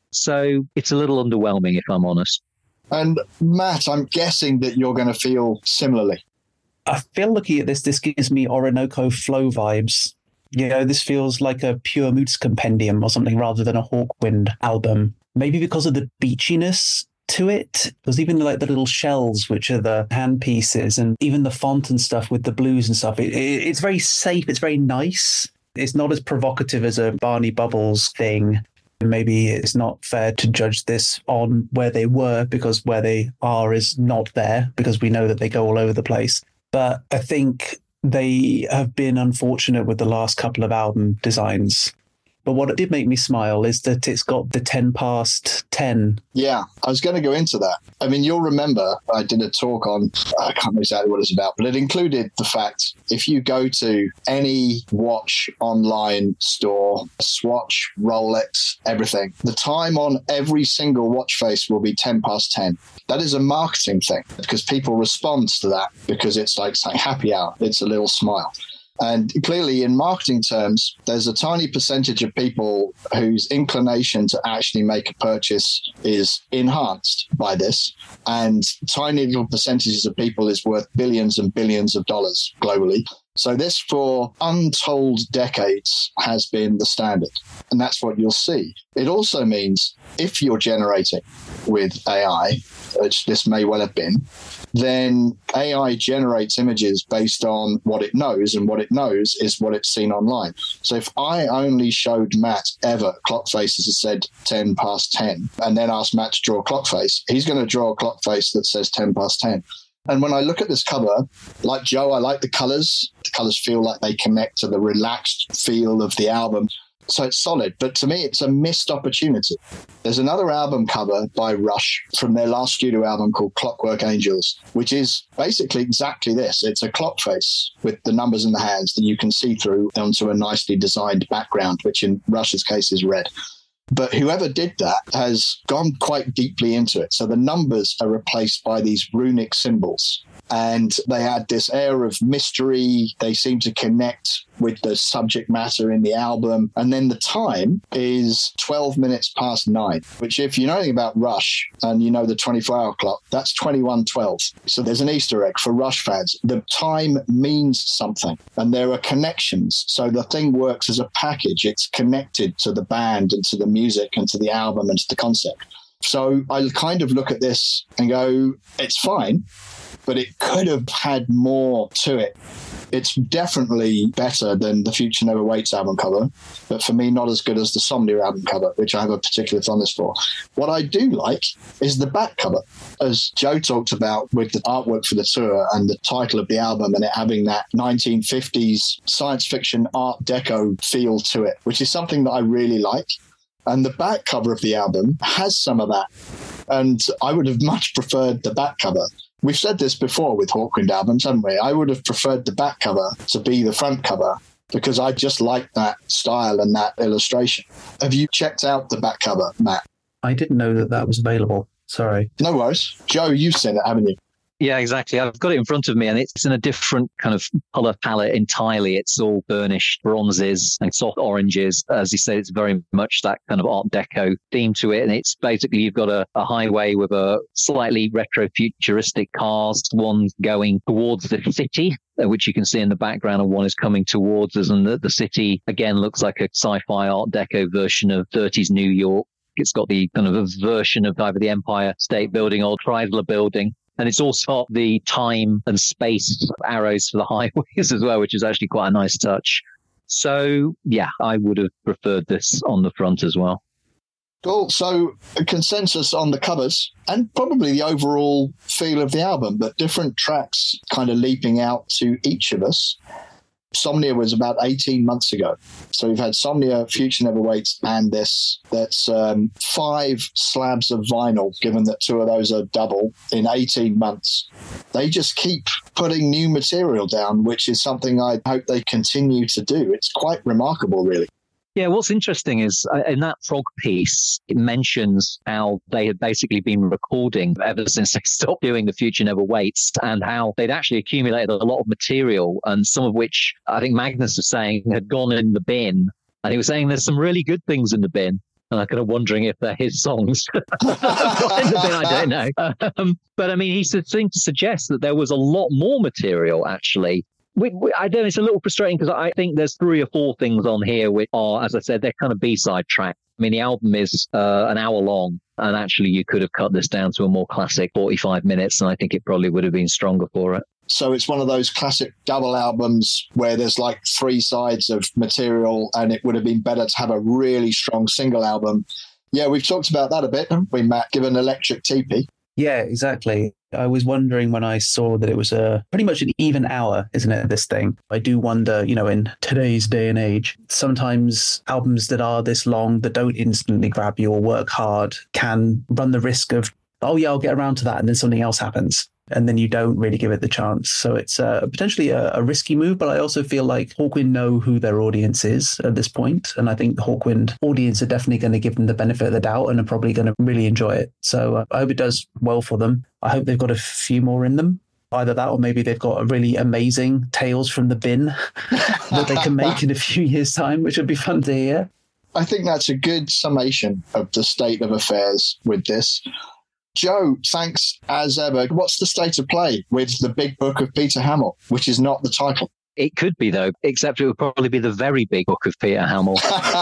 Speaker 3: So it's a little underwhelming, if I'm honest.
Speaker 1: And Matt, I'm guessing that you're going to feel similarly.
Speaker 2: I feel looking at this, this gives me Orinoco Flow vibes. You know, this feels like a Pure Moods compendium or something rather than a Hawkwind album. Maybe because of the beachiness to it. There's even like the little shells, which are the hand pieces, and even the font and stuff with the blues and stuff. It, it, it's very safe. It's very nice. It's not as provocative as a Barney Bubbles thing. Maybe it's not fair to judge this on where they were, because where they are is not there, because we know that they go all over the place. But I think they have been unfortunate with the last couple of album designs. But what did make me smile is that it's got the ten past ten.
Speaker 1: Yeah, I was going to go into that. I mean, you'll remember I did a talk on, I can't remember exactly what it's about, but it included the fact if you go to any watch online store, Swatch, Rolex, everything, the time on every single watch face will be ten past ten. That is a marketing thing because people respond to that because it's like saying happy hour. It's a little smile. And clearly, in marketing terms, there's a tiny percentage of people whose inclination to actually make a purchase is enhanced by this. And tiny little percentages of people is worth billions and billions of dollars globally. So this, for untold decades, has been the standard. And that's what you'll see. It also means if you're generating with A I, which this may well have been, then A I generates images based on what it knows, and what it knows is what it's seen online. So if I only showed Matt ever clock faces that said ten past ten, and then asked Matt to draw a clock face, he's going to draw a clock face that says ten past ten. And when I look at this cover, like Joe, I like the colors. The colors feel like they connect to the relaxed feel of the album. So it's solid. But to me, it's a missed opportunity. There's another album cover by Rush from their last studio album called Clockwork Angels, which is basically exactly this. It's a clock face with the numbers in the hands that you can see through onto a nicely designed background, which in Rush's case is red. But whoever did that has gone quite deeply into it. So the numbers are replaced by these runic symbols. And they add this air of mystery. They seem to connect with the subject matter in the album. And then the time is twelve minutes past nine, which if you know anything about Rush and you know the twenty-four hour clock, that's twenty-one twelve. So there's an Easter egg for Rush fans. The time means something and there are connections. So the thing works as a package. It's connected to the band and to the music and to the album and to the concept. So I kind of look at this and go, it's fine, but it could have had more to it. It's definitely better than the Future Never Waits album cover, but for me, not as good as the Somnia album cover, which I have a particular fondness for. What I do like is the back cover, as Joe talked about with the artwork for the tour and the title of the album and it having that nineteen fifties science fiction art deco feel to it, which is something that I really like. And the back cover of the album has some of that. And I would have much preferred the back cover. We've said this before with Hawkwind albums, haven't we? I would have preferred the back cover to be the front cover because I just like that style and that illustration. Have you checked out the back cover, Matt?
Speaker 2: I didn't know that that was available. Sorry.
Speaker 1: No worries. Joe, you've seen it, haven't you?
Speaker 3: Yeah, exactly. I've got it in front of me and it's in a different kind of color palette entirely. It's all burnished bronzes and soft oranges. As you said, it's very much that kind of Art Deco theme to it. And it's basically, you've got a, a highway with a slightly retro futuristic cars, one going towards the city, which you can see in the background, and one is coming towards us. And the, the city, again, looks like a sci-fi Art Deco version of thirties New York. It's got the kind of a version of either the Empire State Building or Chrysler Building. And it's also got the time and space arrows for the highways as well, which is actually quite a nice touch. So, yeah, I would have preferred this on the front as well.
Speaker 1: Cool. So a consensus on the covers and probably the overall feel of the album, but different tracks kind of leaping out to each of us. Somnia was about eighteen months ago. So we've had Somnia, Future Never Waits, and this. That's um, five slabs of vinyl, given that two of those are double in eighteen months. They just keep putting new material down, which is something I hope they continue to do. It's quite remarkable, really.
Speaker 3: Yeah, what's interesting is uh, in that Frog piece, it mentions how they had basically been recording ever since they stopped doing The Future Never Waits, and how they'd actually accumulated a lot of material, and some of which I think Magnus was saying had gone in the bin. And he was saying there's some really good things in the bin. And I'm kind of wondering if they're his songs. in the bin, I don't know. Um, but I mean, he seemed to suggest that there was a lot more material, actually. We, we, I don't know, it's a little frustrating because I think there's three or four things on here which are, as I said, they're kind of B-side tracks. I mean, the album is uh, an hour long, and actually you could have cut this down to a more classic forty-five minutes, and I think it probably would have been stronger for it.
Speaker 1: So it's one of those classic double albums where there's like three sides of material, and it would have been better to have a really strong single album. Yeah, we've talked about that a bit, haven't we, Matt, given Electric Teepee?
Speaker 2: Yeah, exactly. I was wondering when I saw that it was a pretty much an even hour, isn't it, this thing? I do wonder, you know, in today's day and age, sometimes albums that are this long, that don't instantly grab you or work hard, can run the risk of, oh yeah, I'll get around to that, and then something else happens. And then you don't really give it the chance. So it's uh, potentially a, a risky move, but I also feel like Hawkwind know who their audience is at this point. And I think the Hawkwind audience are definitely going to give them the benefit of the doubt and are probably going to really enjoy it. So uh, I hope it does well for them. I hope they've got a few more in them. Either that or maybe they've got a really amazing Tales from the Bin that they can make in a few years' time, which would be fun to hear.
Speaker 1: I think that's a good summation of the state of affairs with this. Joe, thanks as ever. What's the state of play with the Big Book of Peter Hamill, which is not the title?
Speaker 3: It could be, though, except it would probably be the Very Big Book of Peter Hamill.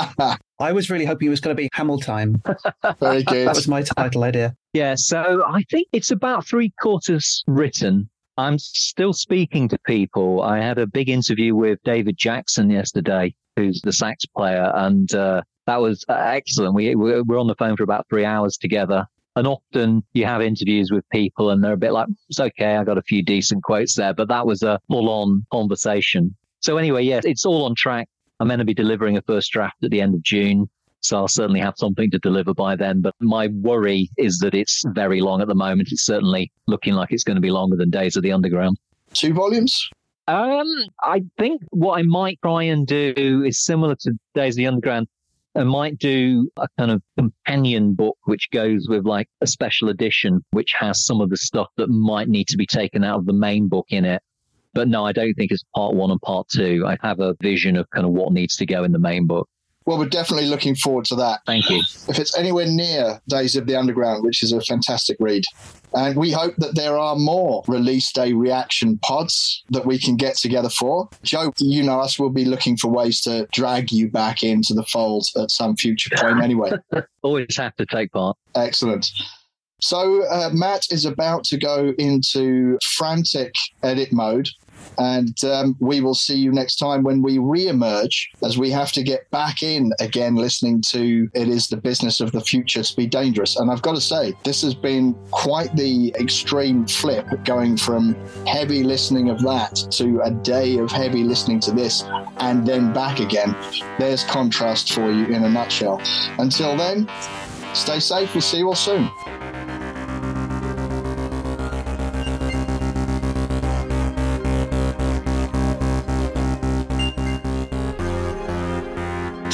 Speaker 2: I was really hoping it was going to be Hamill Time.
Speaker 1: Very good.
Speaker 2: That was my title idea.
Speaker 3: Yeah, so I think it's about three quarters written. I'm still speaking to people. I had a big interview with David Jackson yesterday, who's the sax player, and uh, that was uh, excellent. We, we were on the phone for about three hours together. And often you have interviews with people and they're a bit like, it's okay, I got a few decent quotes there, but that was a full-on conversation. So anyway, yeah, it's all on track. I'm going to be delivering a first draft at the end of June, so I'll certainly have something to deliver by then. But my worry is that it's very long at the moment. It's certainly looking like it's going to be longer than Days of the Underground.
Speaker 1: Two volumes?
Speaker 3: Um, I think what I might try and do is similar to Days of the Underground. I might do a kind of companion book which goes with like a special edition, which has some of the stuff that might need to be taken out of the main book in it. But no, I don't think it's part one and part two. I have a vision of kind of what needs to go in the main book.
Speaker 1: Well, we're definitely looking forward to that.
Speaker 3: Thank you.
Speaker 1: If it's anywhere near Days of the Underground, which is a fantastic read. And we hope that there are more release day reaction pods that we can get together for. Joe, you know us, we'll be looking for ways to drag you back into the fold at some future point anyway.
Speaker 3: Always have to take part.
Speaker 1: Excellent. So uh, Matt is about to go into frantic edit mode. And um, we will see you next time when we re-emerge, as we have to get back in again listening to It Is the Business of the Future to Be Dangerous. And I've got to say, this has been quite the extreme flip, going from heavy listening of that to a day of heavy listening to this and then back again. There's contrast for you in a nutshell. Until then, stay safe. We'll see you all soon.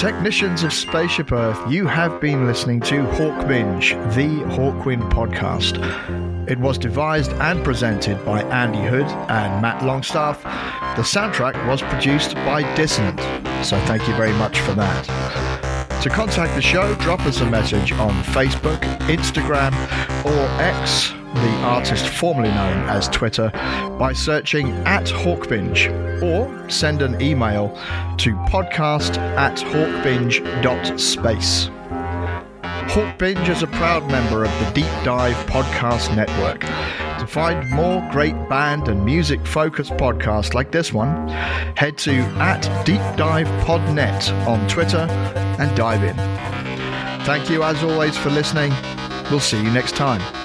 Speaker 4: technicians of Spaceship Earth, you have been listening to Hawk Binge, the Hawkwind podcast. It was devised and presented by Andy Hood and Matt Longstaff. The soundtrack was produced by Dissonant, so thank you very much for that. To contact the show, drop us a message on Facebook, Instagram, or X, the artist formerly known as Twitter, by searching at Hawkbinge, or send an email to podcast at hawkbinge.space. Hawkbinge is a proud member of the Deep Dive Podcast Network. To find more great band and music-focused podcasts like this one, head to at Deep Dive Podnet on Twitter and dive in. Thank you as always for listening. We'll see you next time.